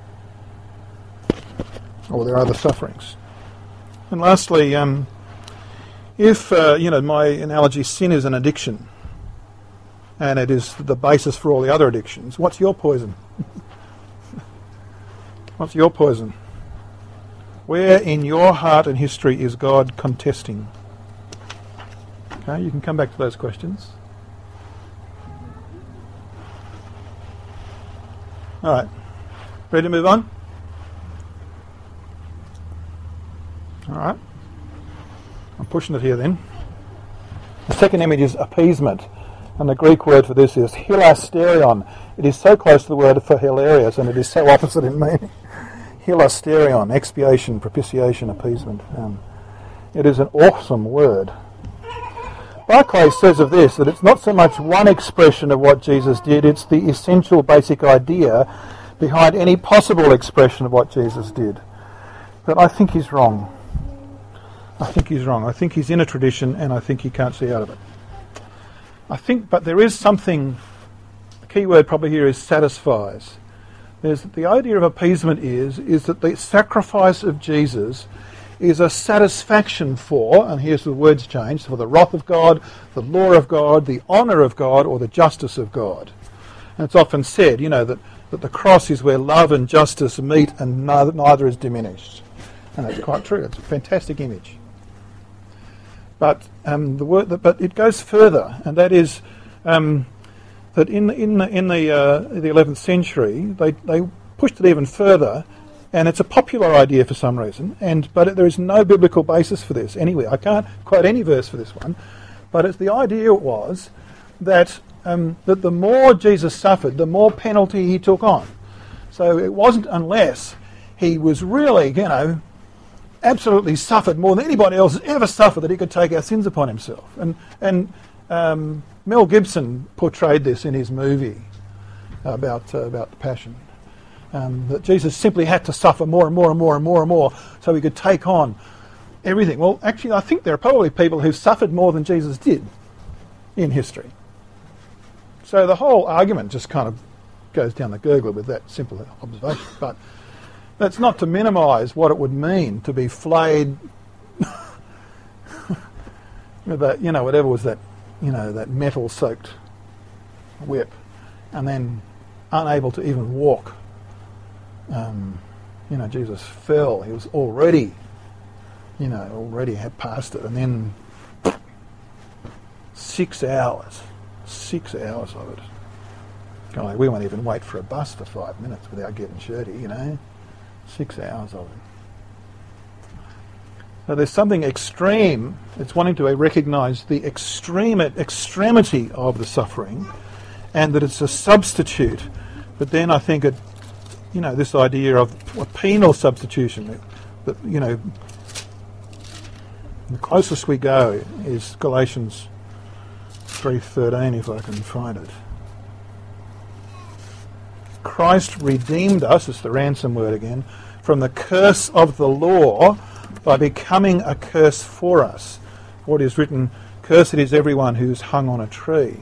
[SPEAKER 1] or their other sufferings? And lastly, um, if uh, you know, my analogy, sin is an addiction, and it is the basis for all the other addictions, what's your poison? What's your poison? Where in your heart and history is God contesting? Okay, you can come back to those questions. All right. Ready to move on? All right. I'm pushing it here then. The second image is appeasement. And the Greek word for this is hilasterion. It is so close to the word for hilarious, and it is so opposite in meaning. Hilasterion, expiation, propitiation, appeasement. Um, it is an awesome word. Barclay says of this that it's not so much one expression of what Jesus did, it's the essential basic idea behind any possible expression of what Jesus did. But I think he's wrong. I think he's wrong. I think he's in a tradition and I think he can't see out of it. I think, but there is something, the key word probably here is satisfies. There's, the idea of appeasement is, is that the sacrifice of Jesus is a satisfaction for, and here's the words changed, for the wrath of God, the law of God, the honour of God, or the justice of God. And it's often said, you know, that, that the cross is where love and justice meet and neither, neither is diminished. And that's quite true. It's a fantastic image. But um, the word, that, but it goes further, and that is um, that in the, in the, in the, uh, the eleventh century they they pushed it even further, and it's a popular idea for some reason. And but there is no biblical basis for this anywhere. I can't quote any verse for this one, but it's the idea was that um, that the more Jesus suffered, the more penalty he took on. So it wasn't unless he was really, you know, absolutely suffered more than anybody else has ever suffered that he could take our sins upon himself. And and um, Mel Gibson portrayed this in his movie about uh, about the Passion. Um, that Jesus simply had to suffer more and more and more and more and more so he could take on everything. Well, actually, I think there are probably people who suffered more than Jesus did in history. So the whole argument just kind of goes down the gurgler with that simple observation. But that's not to minimise what it would mean to be flayed with that, you know, whatever was that, you know, that metal-soaked whip, and then unable to even walk. Um, you know, Jesus fell. He was already, you know, already had passed it, and then six hours, six hours of it. God, we won't even wait for a bus for five minutes without getting shirty, you know. Six hours of it. So there's something extreme. It's wanting to recognise the extreme extremity of the suffering, and that it's a substitute. But then I think it, you know, this idea of a penal substitution. That, you know, the closest we go is Galatians three thirteen, if I can find it. Christ redeemed us, it's the ransom word again, from the curse of the law by becoming a curse for us. What is written, cursed is everyone who's hung on a tree.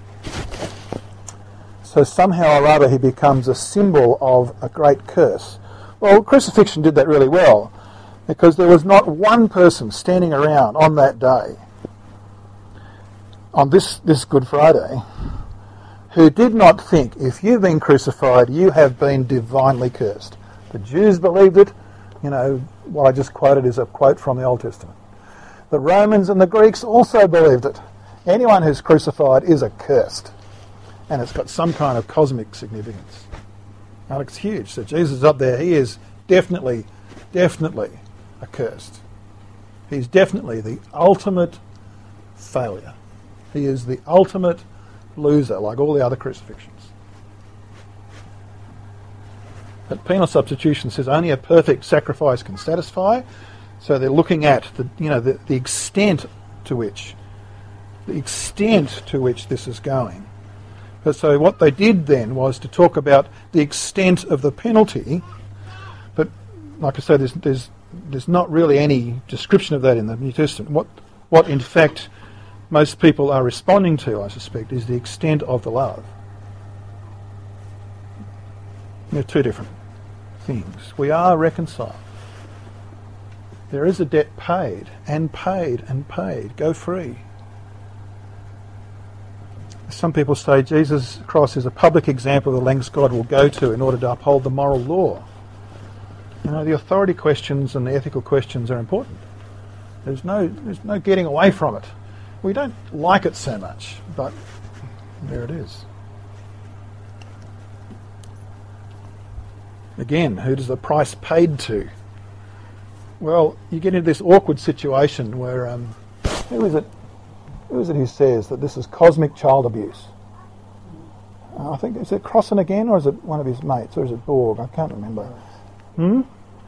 [SPEAKER 1] So somehow or other he becomes a symbol of a great curse. Well, crucifixion did that really well, because there was not one person standing around on that day, on this, this Good Friday, who did not think, if you've been crucified, you have been divinely cursed. The Jews believed it. You know, what I just quoted is a quote from the Old Testament. The Romans and the Greeks also believed it. Anyone who's crucified is accursed. And it's got some kind of cosmic significance. And it's huge. So Jesus is up there. He is definitely, definitely accursed. He's definitely the ultimate failure. He is the ultimate loser, like all the other crucifixions. But penal substitution says only a perfect sacrifice can satisfy. So they're looking at the, you know, the, the extent to which, the extent to which this is going. But so what they did then was to talk about the extent of the penalty. But like I said, there's there's there's not really any description of that in the New Testament. What what in fact most people are responding to, I suspect, is the extent of the love. They're two different things. We are reconciled. There is a debt paid, and paid, and paid. Go free. Some people say Jesus' cross is a public example of the lengths God will go to in order to uphold the moral law. You know, the authority questions and the ethical questions are important. There's no, there's no getting away from it. We don't like it so much, but there it is. Again, who does the price paid to? Well, you get into this awkward situation where, um, who is it? Who is it who says that this is cosmic child abuse? Uh, I think, is it Crossan again, or is it one of his mates, or is it Borg? I can't remember. Hmm?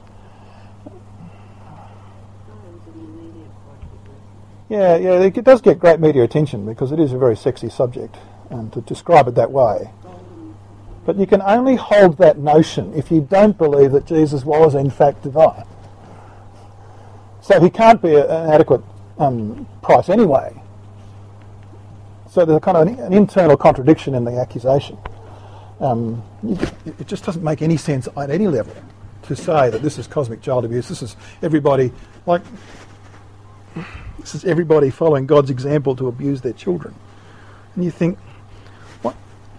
[SPEAKER 1] Yeah, yeah, it does get great media attention because it is a very sexy subject, and to describe it that way. But you can only hold that notion if you don't believe that Jesus was in fact divine. So he can't be a, an adequate um, price anyway. So there's a kind of an, an internal contradiction in the accusation. Um, you, it just doesn't make any sense at any level to say that this is cosmic child abuse. This is everybody, like, this is everybody following God's example to abuse their children. And you think, what,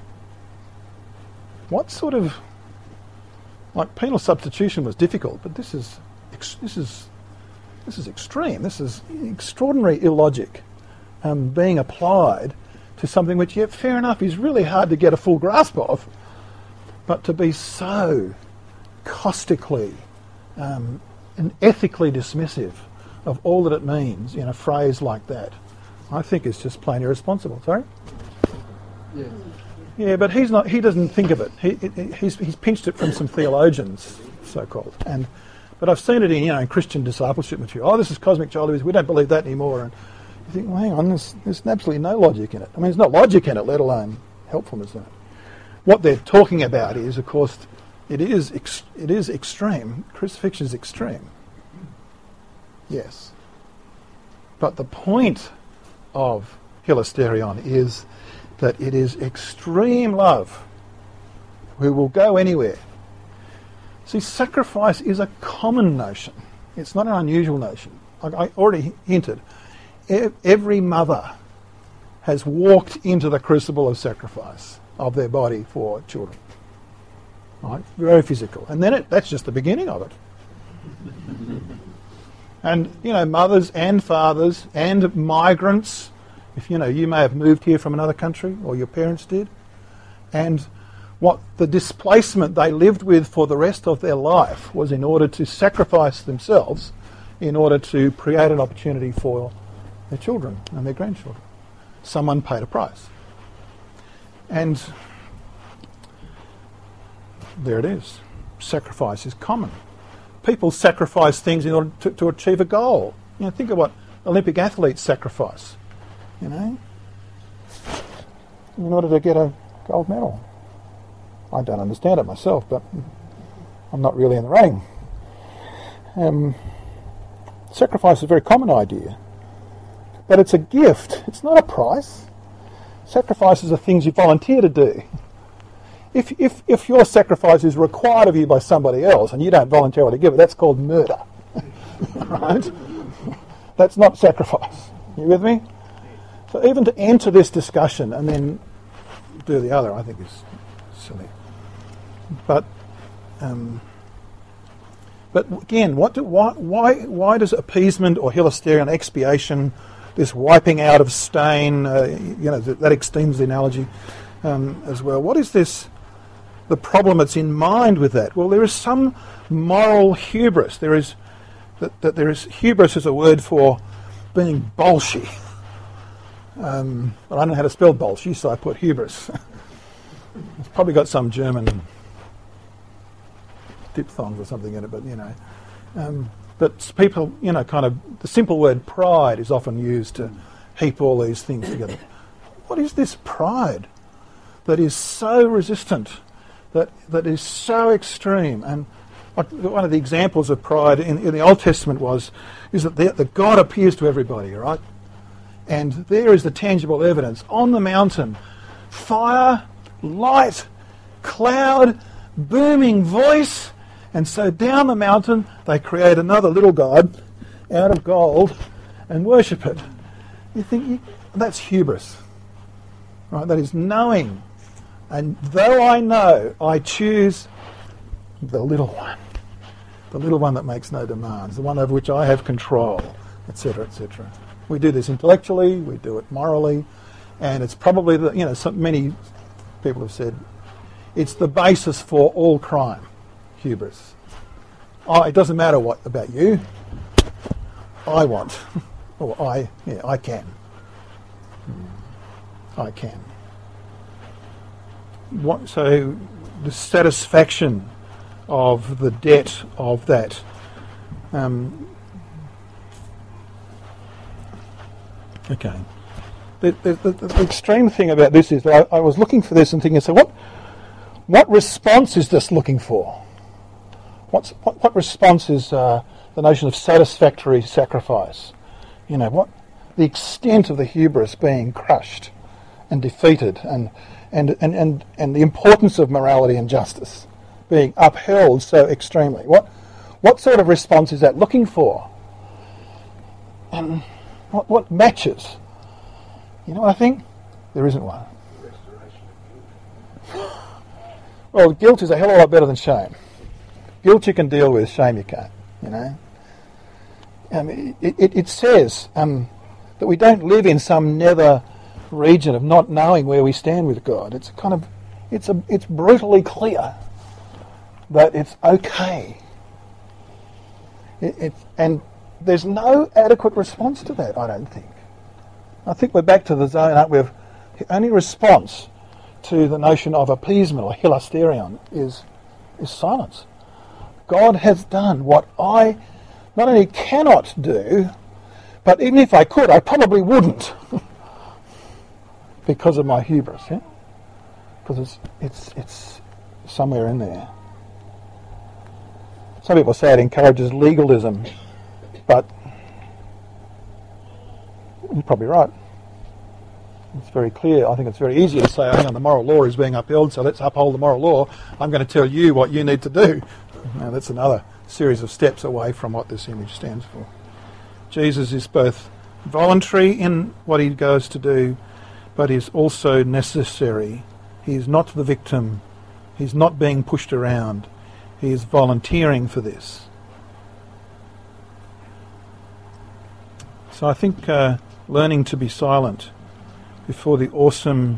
[SPEAKER 1] what sort of, like, penal substitution was difficult, but this is, ex, this is, this is extreme. This is extraordinary illogic um, being applied to something which, yeah, fair enough, is really hard to get a full grasp of, but to be so caustically um, and ethically dismissive of all that it means in a phrase like that, I think is just plain irresponsible. Sorry?
[SPEAKER 4] Yes.
[SPEAKER 1] Yeah, but he's not. He doesn't think of it. He, he, he's, he's pinched it from some theologians, so-called. And but I've seen it in, you know, in Christian discipleship material. Oh, this is cosmic child abuse. We don't believe that anymore. And you think, well, hang on, there's, there's absolutely no logic in it. I mean, there's no logic in it, let alone helpfulness in it. What they're talking about is, of course, it is ex- it is extreme. Crucifixion is extreme. Yes. But the point of Hilasterion is that it is extreme love who will go anywhere. See, sacrifice is a common notion. It's not an unusual notion. Like I already hinted, e- every mother has walked into the crucible of sacrifice of their body for children. Right? Very physical. And then it, that's just the beginning of it. And, you know, mothers and fathers and migrants, if, you know, you may have moved here from another country, or your parents did, and what the displacement they lived with for the rest of their life was in order to sacrifice themselves in order to create an opportunity for their children and their grandchildren. Someone paid a price. And there it is. Sacrifice is common. People sacrifice things in order to, to achieve a goal. You know, think of what Olympic athletes sacrifice, you know, in order to get a gold medal. I don't understand it myself, but I'm not really in the running. Um, sacrifice is a very common idea, but it's a gift. It's not a price. Sacrifices are things you volunteer to do. If, if, if your sacrifice is required of you by somebody else and you don't voluntarily give it, that's called murder. Right? That's not sacrifice. You with me? So even to enter this discussion and then do the other, I think is silly. But um, but again, what do, why, why, why does appeasement or Hilasterian expiation, this wiping out of stain, uh, you know, that, that extends the analogy um, as well. What is this? The problem that's in mind with that? Well, there is some moral hubris. There is that, that there is hubris is a word for being bolshy. Um, but I don't know how to spell bolshy, so I put hubris. It's probably got some German diphthongs or something in it, but you know. Um, but people, you know, kind of the simple word pride is often used to heap all these things together. What is this pride that is so resistant? That, that is so extreme? And like one of the examples of pride in, in the Old Testament was is that, the, that God appears to everybody, right? And there is the tangible evidence on the mountain: fire, light, cloud, booming voice. And so down the mountain they create another little god out of gold and worship it. You think you, that's hubris, right? That is knowing. And though I know, I choose the little one, the little one that makes no demands, the one over which I have control, et cetera, et cetera. We do this intellectually, we do it morally, and it's probably, the, you know, so many people have said, it's the basis for all crime, hubris. Oh, it doesn't matter what about you, I want, or I, yeah, I can. I can. What, so the satisfaction of the debt of that um, okay. The, the, the, the extreme thing about this is that I, I was looking for this and thinking, so what what response is this looking for? What's, what, what response is uh, the notion of satisfactory sacrifice? You know, what the extent of the hubris being crushed and defeated, and and, and, and, and the importance of morality and justice being upheld so extremely. What what sort of response is that looking for? And what, what matches? You know what I think? There isn't one. Well, guilt is a hell of a lot better than shame. Guilt you can deal with, shame you can't, you know. Um, it, it, it says um, that we don't live in some nether region of not knowing where we stand with God. It's kind of, it's a, it's brutally clear that it's okay. It, it, and there's no adequate response to that, I don't think. I think we're back to the zone, aren't we? Of the only response to the notion of appeasement or hilasterion is, is silence. God has done what I not only cannot do, but even if I could, I probably wouldn't. Because of my hubris, yeah? Because it's, it's, it's somewhere in there. Some people say it encourages legalism, but you're probably right. It's very clear. I think it's very easy to say, oh, hang on, the moral law is being upheld, so let's uphold the moral law. I'm going to tell you what you need to do. Now, that's another series of steps away from what this image stands for. Jesus is both voluntary in what he goes to do, but is also necessary. He is not the victim. He's not being pushed around. He is volunteering for this. So I think uh, learning to be silent before the awesome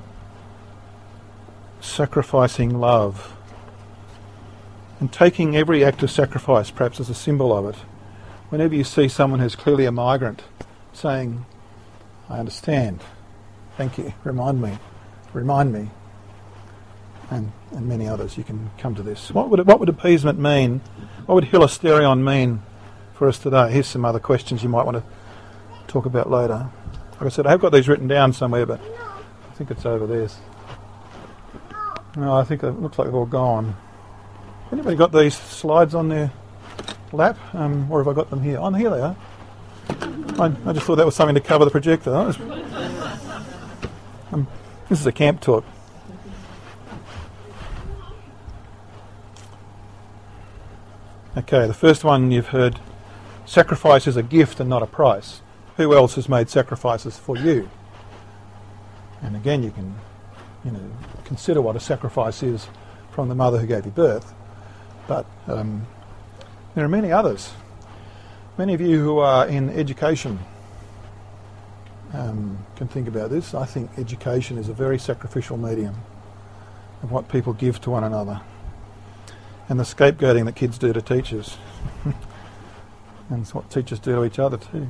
[SPEAKER 1] sacrificing love, and taking every act of sacrifice perhaps as a symbol of it. Whenever you see someone who's clearly a migrant saying, I understand, thank you, remind me, remind me, and, and many others, you can come to this. What would what would appeasement mean? What would hilasterion mean for us today? Here's some other questions you might want to talk about later. Like I said, I have got these written down somewhere, but I think it's over there. No, I think it looks like they've all gone. Anybody got these slides on their lap? Um, or have I got them here? Oh, here they are. I, I just thought that was something to cover the projector. Um, this is a camp talk. Okay, the first one you've heard, sacrifice is a gift and not a price. Who else has made sacrifices for you? And again, you can, you know, consider what a sacrifice is from the mother who gave you birth. But um, there are many others. Many of you who are in education um, can think about this. I think education is a very sacrificial medium of what people give to one another, and the scapegoating that kids do to teachers. And it's what teachers do to each other too.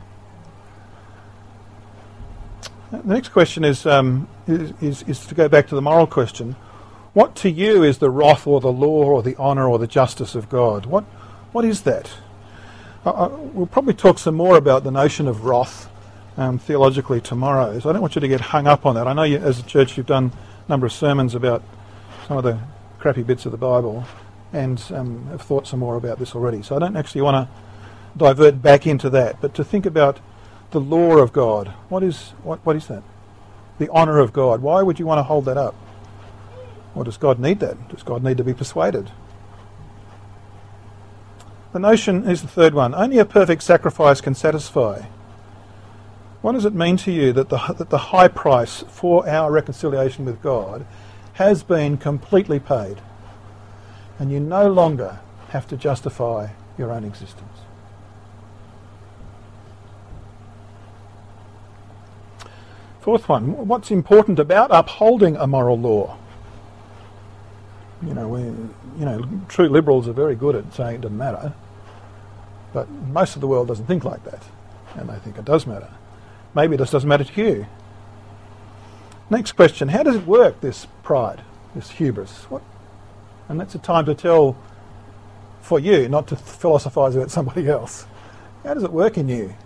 [SPEAKER 1] The next question is, um, is, is, is to go back to the moral question. What to you is the wrath or the law or the honour or the justice of God? What, what is that? I, I, we'll probably talk some more about the notion of wrath um, theologically tomorrow, so I don't want you to get hung up on that. I know you, as a church you've done a number of sermons about some of the crappy bits of the Bible and um, have thought some more about this already, so I don't actually want to divert back into that, but to think about the law of God. What is what? What is that? The honour of God. Why would you want to hold that up? Or does God need that? Does God need to be persuaded? The notion is the third one. Only a perfect sacrifice can satisfy. What does it mean to you that the that the high price for our reconciliation with God has been completely paid, and you no longer have to justify your own existence. Fourth one, what's important about upholding a moral law? You know, we, you know, true liberals are very good at saying it doesn't matter, but most of the world doesn't think like that, and they think it does matter. Maybe it just doesn't matter to you. Next question, how does it work, this pride, this hubris? What? And that's a time to tell for you, not to philosophise about somebody else. How does it work in you?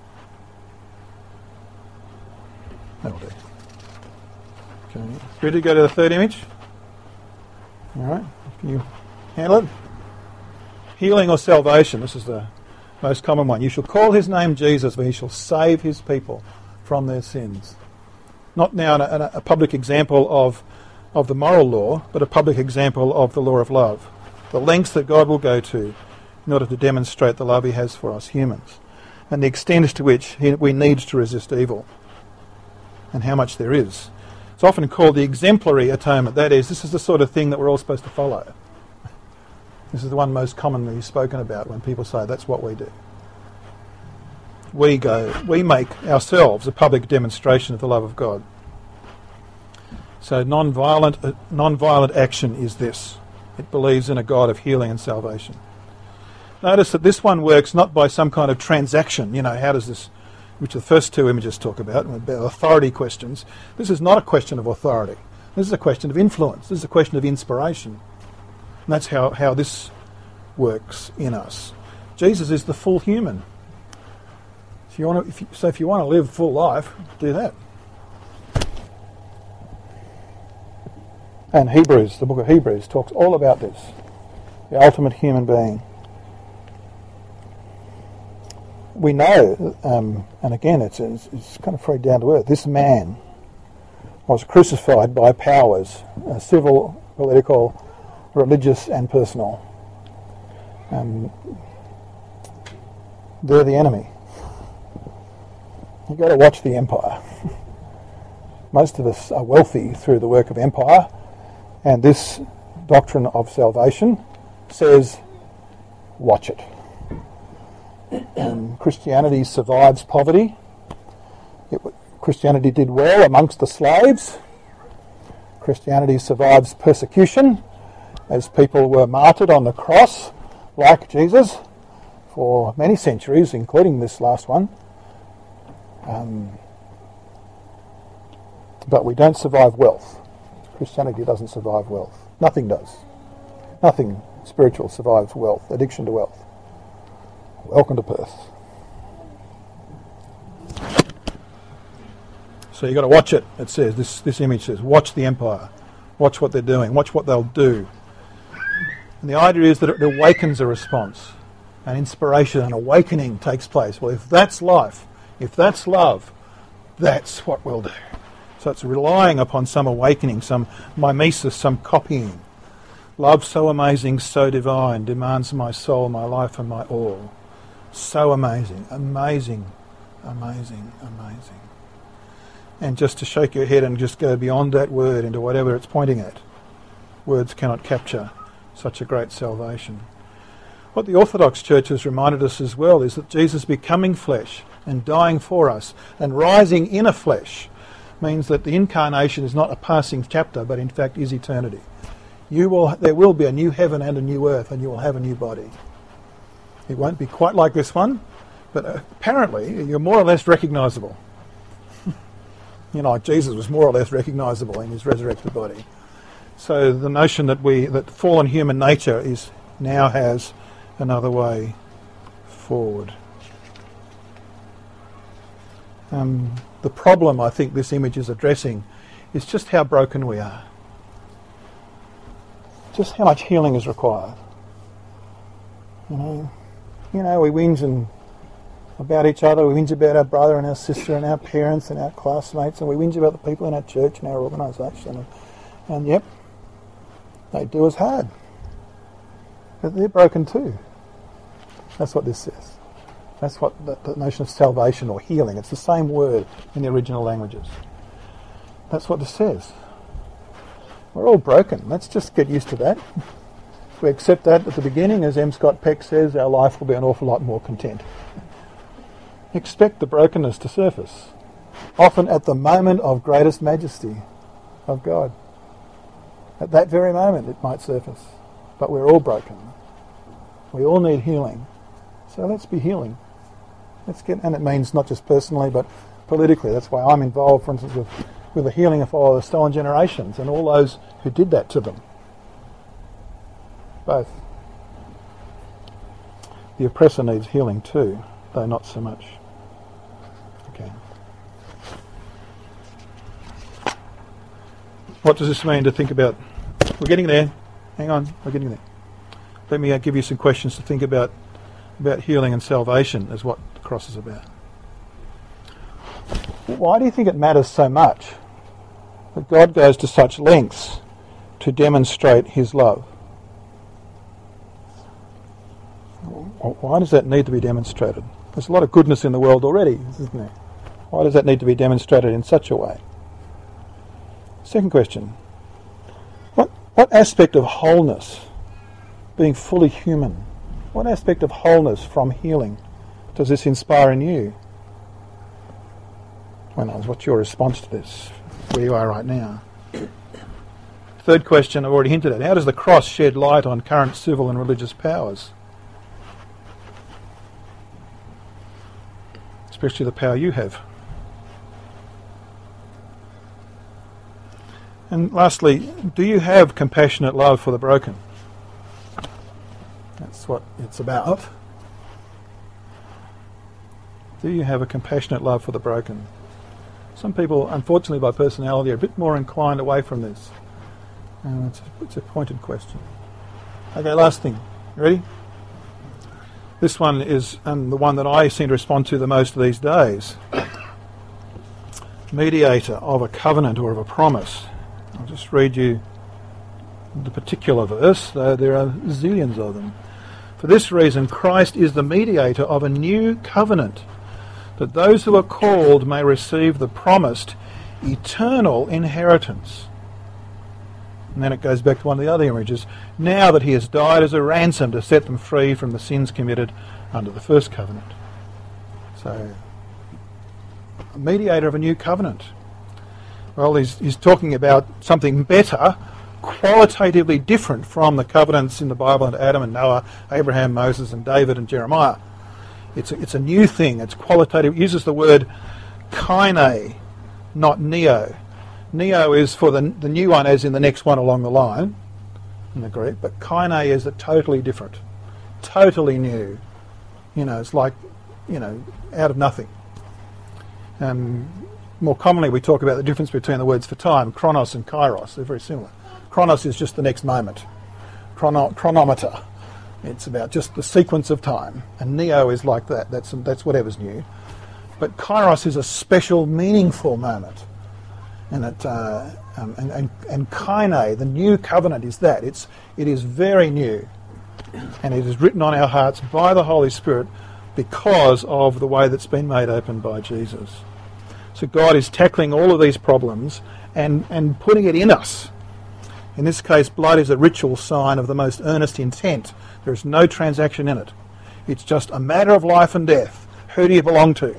[SPEAKER 1] That'll do. Okay. Ready to go to the third image? All right. Can you handle it? Healing or salvation. This is the most common one. You shall call his name Jesus, for he shall save his people from their sins. Not now a, a, a public example of, of the moral law, but a public example of the law of love. The lengths that God will go to in order to demonstrate the love he has for us humans, and the extent to which he, we need to resist evil, and how much there is. It's often called the exemplary atonement. That is, this is the sort of thing that we're all supposed to follow. This is the one most commonly spoken about when people say that's what we do. We go, we make ourselves a public demonstration of the love of God. So non-violent, uh, non-violent action is this. It believes in a God of healing and salvation. Notice that this one works not by some kind of transaction. You know, how does this, which the first two images talk about, about authority questions. This is not a question of authority. This is a question of influence. This is a question of inspiration. And that's how, how this works in us. Jesus is the full human. If you want to, if you, so if you want to live full life, do that. And Hebrews, the book of Hebrews, talks all about this. The ultimate human being. We know, um, and again, it's, it's, it's kind of very down to earth, this man was crucified by powers, uh, civil, political, religious and personal. Um, they're the enemy. You've got to watch the empire. Most of us are wealthy through the work of empire, and this doctrine of salvation says, watch it. Um, Christianity survives poverty. It, Christianity did well amongst the slaves. Christianity survives persecution, as people were martyred on the cross, like Jesus, for many centuries, including this last one. Um, but we don't survive wealth. Christianity doesn't survive wealth. Nothing does. Nothing spiritual survives wealth, addiction to wealth. Welcome to Perth. So you've got to watch it. It says, this, this image says, watch the empire. Watch what they're doing. Watch what they'll do. And the idea is that it awakens a response. An inspiration, an awakening takes place. Well, if that's life, if that's love, that's what we'll do. So it's relying upon some awakening, some mimesis, some copying. Love so amazing, so divine, demands my soul, my life and my all. So amazing, amazing, amazing, amazing. And just to shake your head and just go beyond that word into whatever it's pointing at. Words cannot capture such a great salvation. What the Orthodox Church has reminded us as well is that Jesus becoming flesh and dying for us and rising in a flesh means that the incarnation is not a passing chapter, but in fact is eternity. You will, there will be a new heaven and a new earth, and you will have a new body. It won't be quite like this one, but apparently you're more or less recognisable. You know, Jesus was more or less recognisable in his resurrected body. So the notion that we that fallen human nature is now has another way forward. Um, the problem I think this image is addressing is just how broken we are. Just how much healing is required. You know, you know, we whinge and about each other, we whinge about our brother and our sister and our parents and our classmates, and we whinge about the people in our church and our organisation. And, and yep, they do us hard. But they're broken too. That's what this says. That's what the, the notion of salvation or healing, it's the same word in the original languages. That's what this says. We're all broken. Let's just get used to that. If we accept that at the beginning, as M. Scott Peck says, our life will be an awful lot more content. Expect the brokenness to surface, often at the moment of greatest majesty of God. At that very moment it might surface, but we're all broken. We all need healing. So let's be healing. Let's get, and it means not just personally, but politically. That's why I'm involved, for instance, with, with the healing of all the stolen generations and all those who did that to them. Both. The oppressor needs healing too, though not so much. Okay. What does this mean to think about? We're getting there. Hang on, we're getting there. Let me uh, give you some questions to think about about healing and salvation as what the cross is about. Why do you think it matters so much that God goes to such lengths to demonstrate his love? Why does that need to be demonstrated? There's a lot of goodness in the world already, isn't there? Why does that need to be demonstrated in such a way? Second question. What, what aspect of wholeness, being fully human, what aspect of wholeness from healing does this inspire in you? Well, what's your response to this, where you are right now? Third question I've already hinted at. How does the cross shed light on current civil and religious powers? Especially the power you have. And lastly, do you have compassionate love for the broken? That's what it's about. Do you have a compassionate love for the broken? Some people, unfortunately by personality, are a bit more inclined away from this. And it's a, it's a pointed question. Okay, last thing. You ready? This one is um, the one that I seem to respond to the most these days. Mediator of a covenant or of a promise. I'll just read you the particular verse, though there are zillions of them. For this reason, Christ is the mediator of a new covenant, that those who are called may receive the promised eternal inheritance. And then it goes back to one of the other images. Now that he has died as a ransom to set them free from the sins committed under the first covenant. So, a mediator of a new covenant. Well, he's, he's talking about something better, qualitatively different from the covenants in the Bible and Adam and Noah, Abraham, Moses and David and Jeremiah. It's a, it's a new thing. It's qualitative. It uses the word kaine, not neo. Neo is for the, the new one, as in the next one along the line in the Greek, but kaine is a totally different, totally new. You know, it's like, you know, out of nothing. Um, more commonly we talk about the difference between the words for time, chronos and kairos. They're very similar. Chronos is just the next moment. Chrono, chronometer. It's about just the sequence of time. And neo is like that. That's that's whatever's new. But kairos is a special, meaningful moment. And it uh, um, and, and and kaine, the new covenant, is that. It's it is very new, and it is written on our hearts by the Holy Spirit because of the way that's been made open by Jesus. So God is tackling all of these problems and and putting it in us. In this case, blood is a ritual sign of the most earnest intent. There is no transaction in it. It's just a matter of life and death. Who do you belong to?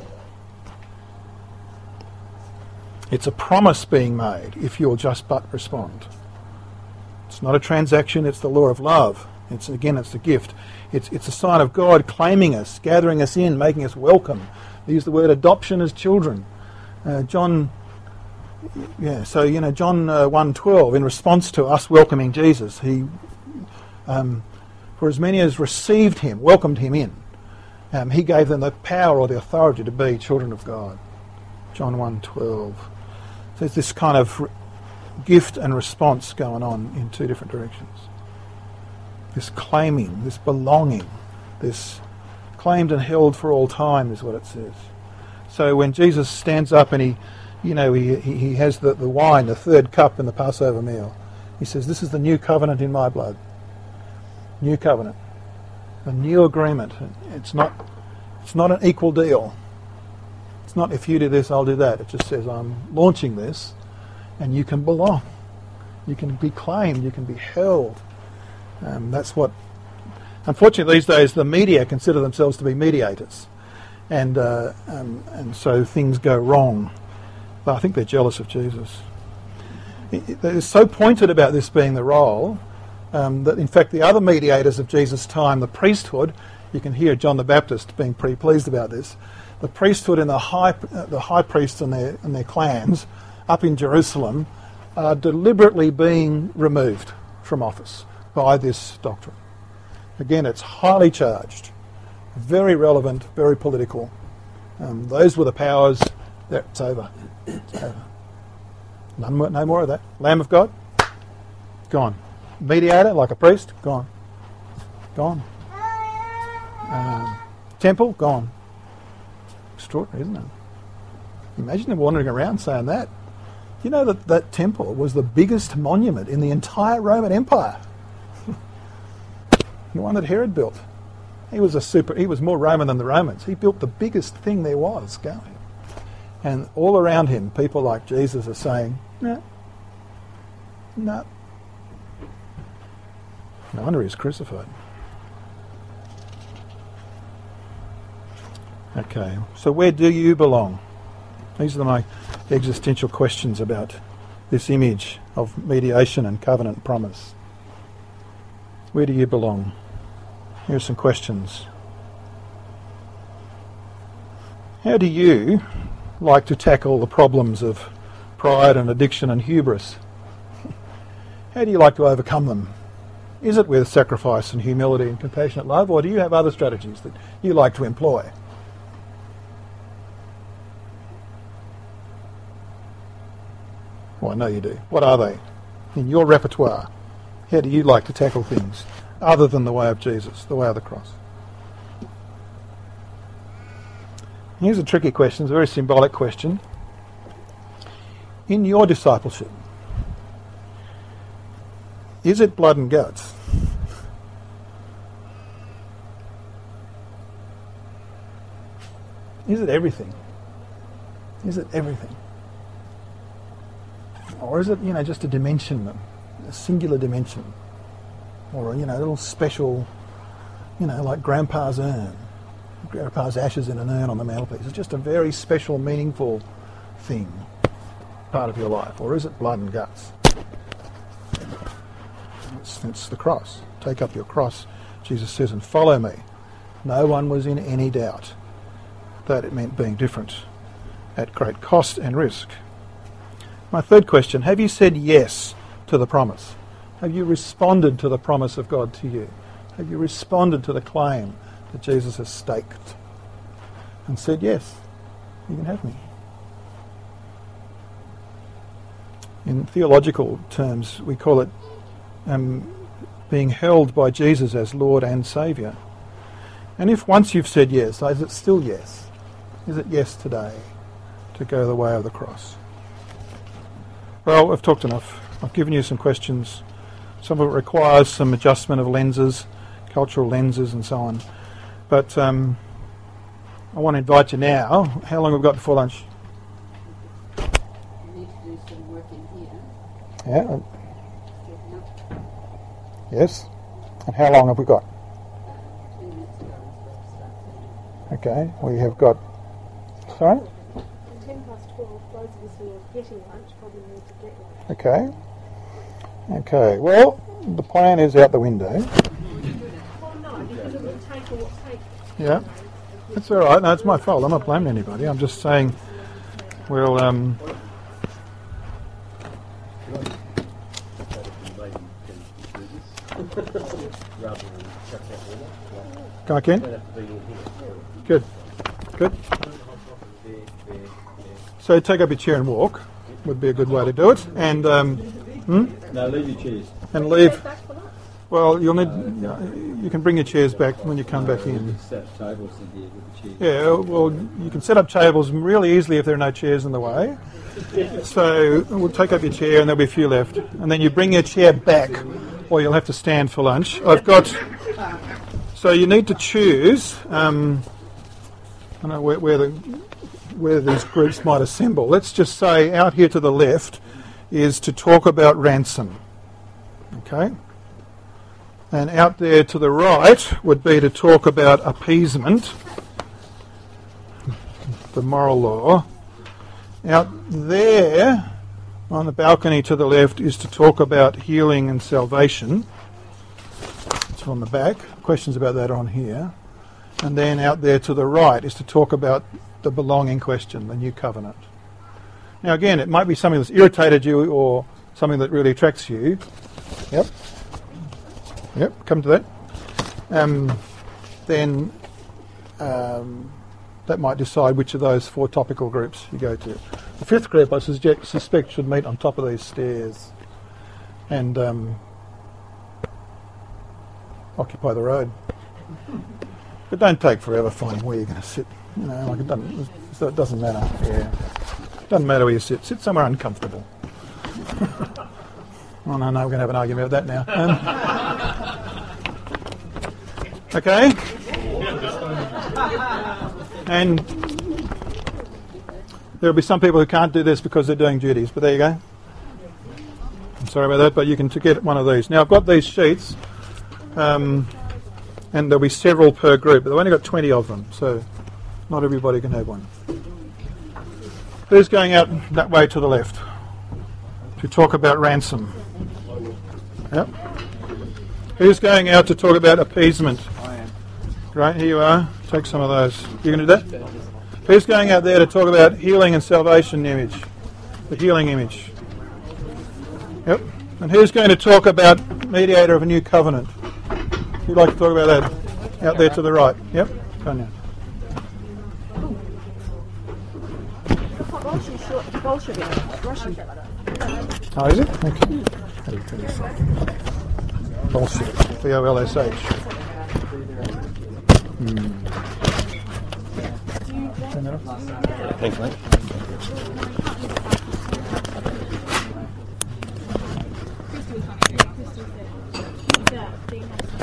[SPEAKER 1] It's a promise being made if you'll just but respond. It's not a transaction, it's the law of love. It's again, it's a gift. It's it's a sign of God claiming us, gathering us in, making us welcome. They use the word adoption as children. Uh, John, yeah, so, you know, John uh, one twelve, in response to us welcoming Jesus, he, um, for as many as received him, welcomed him in, um, he gave them the power or the authority to be children of God. John one twelve. There's this kind of re- gift and response going on in two different directions. This claiming, this belonging, this claimed and held for all time is what it says. So when Jesus stands up and he, you know, he he, he has the, the wine, the third cup in the Passover meal, he says, this is the new covenant in my blood. New covenant. A new agreement. It's not, it's not an equal deal. It's not if you do this, I'll do that. It just says I'm launching this and you can belong. You can be claimed, you can be held. Um, that's what, unfortunately these days the media consider themselves to be mediators, and uh, um, and so things go wrong. But I think they're jealous of Jesus. It, it, they're so pointed about this being the role um, that in fact the other mediators of Jesus' time, the priesthood, you can hear John the Baptist being pretty pleased about this. The priesthood and the high uh, the high priests and their and their clans up in Jerusalem are deliberately being removed from office by this doctrine. Again, it's highly charged, very relevant, very political. Um, those were the powers. There, it's over. It's over. None more, no more of that. Lamb of God, gone. Mediator, like a priest, gone. Gone. Um, temple, gone. Extraordinary, isn't it? Imagine them wandering around saying that. You know that that temple was the biggest monument in the entire Roman Empire. The one that Herod built. He was a super. He was more Roman than the Romans. He built the biggest thing there was going. And all around him, people like Jesus are saying, no, no. No wonder he's crucified. Okay, so where do you belong? These are my existential questions about this image of mediation and covenant promise. Where do you belong? Here are some questions. How do you like to tackle the problems of pride and addiction and hubris? How do you like to overcome them? Is it with sacrifice and humility and compassionate love, or do you have other strategies that you like to employ? Well, I know you do. What are they? In your repertoire, how do you like to tackle things other than the way of Jesus, the way of the cross? Here's a tricky question, it's a very symbolic question. In your discipleship, is it blood and guts? Is it everything? Is it everything? Or is it, you know, just a dimension, a singular dimension? Or, you know, a little special, you know, like Grandpa's urn. Grandpa's ashes in an urn on the mantelpiece. It's just a very special, meaningful thing, part of your life. Or is it blood and guts? It's, it's the cross. Take up your cross, Jesus says, and follow me. No one was in any doubt that it meant being different at great cost and risk. My third question, have you said yes to the promise? Have you responded to the promise of God to you? Have you responded to the claim that Jesus has staked and said, yes, you can have me? In theological terms, we call it um, being held by Jesus as Lord and Saviour. And if once you've said yes, is it still yes? Is it yes today to go the way of the cross? Well, I've talked enough. I've given you some questions. Some of it requires some adjustment of lenses, cultural lenses and so on. But um, I want to invite you now. How long have we got before lunch?
[SPEAKER 6] You need to do some work in here.
[SPEAKER 1] Yeah. Yes. And how long have we got?
[SPEAKER 6] Ten minutes ago I was supposed to start.
[SPEAKER 1] Okay. We have got... Sorry?
[SPEAKER 8] ten past twelve, those of us who are getting lunch probably need to get lunch.
[SPEAKER 1] Okay. Okay. Well, the plan is out the window.
[SPEAKER 8] Well, no, because it will take or what take.
[SPEAKER 1] Yeah. That's all right. No, it's my fault. I'm not blaming anybody. I'm just saying we'll... Um, Go again? Good. Good. So take up your chair and walk would be a good way to do it. And um, hmm?
[SPEAKER 2] No, leave your chairs.
[SPEAKER 1] and leave. Well, you'll need. You can bring your chairs back when you come back in.
[SPEAKER 2] Set tables in here with the chairs.
[SPEAKER 1] Yeah. Well, you can set up tables really easily if there are no chairs in the way. So we'll take up your chair, and there'll be a few left. And then you bring your chair back, or you'll have to stand for lunch. I've got. So you need to choose. Um, I don't know where, where the where these groups might assemble. Let's just say out here to the left is to talk about ransom. Okay. And out there to the right would be to talk about appeasement, the moral law. Out there on the balcony to the left is to talk about healing and salvation. It's on the back. Questions about that are on here. And then out there to the right is to talk about the belonging question, the new covenant. Now again, it might be something that's irritated you or something that really attracts you. Yep. Yep, come to that. Um, then um, that might decide which of those four topical groups you go to. The fifth group, I suspect, suspect should meet on top of these stairs and um, occupy the road. But don't take forever finding where you're going to sit. You know, like it doesn't, so it doesn't matter. Yeah, it doesn't matter where you sit. Sit somewhere uncomfortable. Oh no, no, we're going to have an argument about that now. Um, okay. And there'll be some people who can't do this because they're doing duties, but there you go. I'm sorry about that, but you can t- get one of these. Now I've got these sheets. Um, And there'll be several per group, but they've only got twenty of them, so not everybody can have one. Who's going out that way to the left to talk about ransom? Yep. Who's going out to talk about appeasement?
[SPEAKER 5] I am.
[SPEAKER 1] Great, here you are. Take some of those. You going to do that? Who's going out there to talk about healing and salvation image? The healing image. Yep. And who's going to talk about mediator of a new covenant? Who'd like to talk about that? Out there to the right. Yep. Tanya. Oh, is it? Okay. Bolshevik. B O L S H. Hmm. Thanks, mate.
[SPEAKER 8] Crystal said, "Who's that?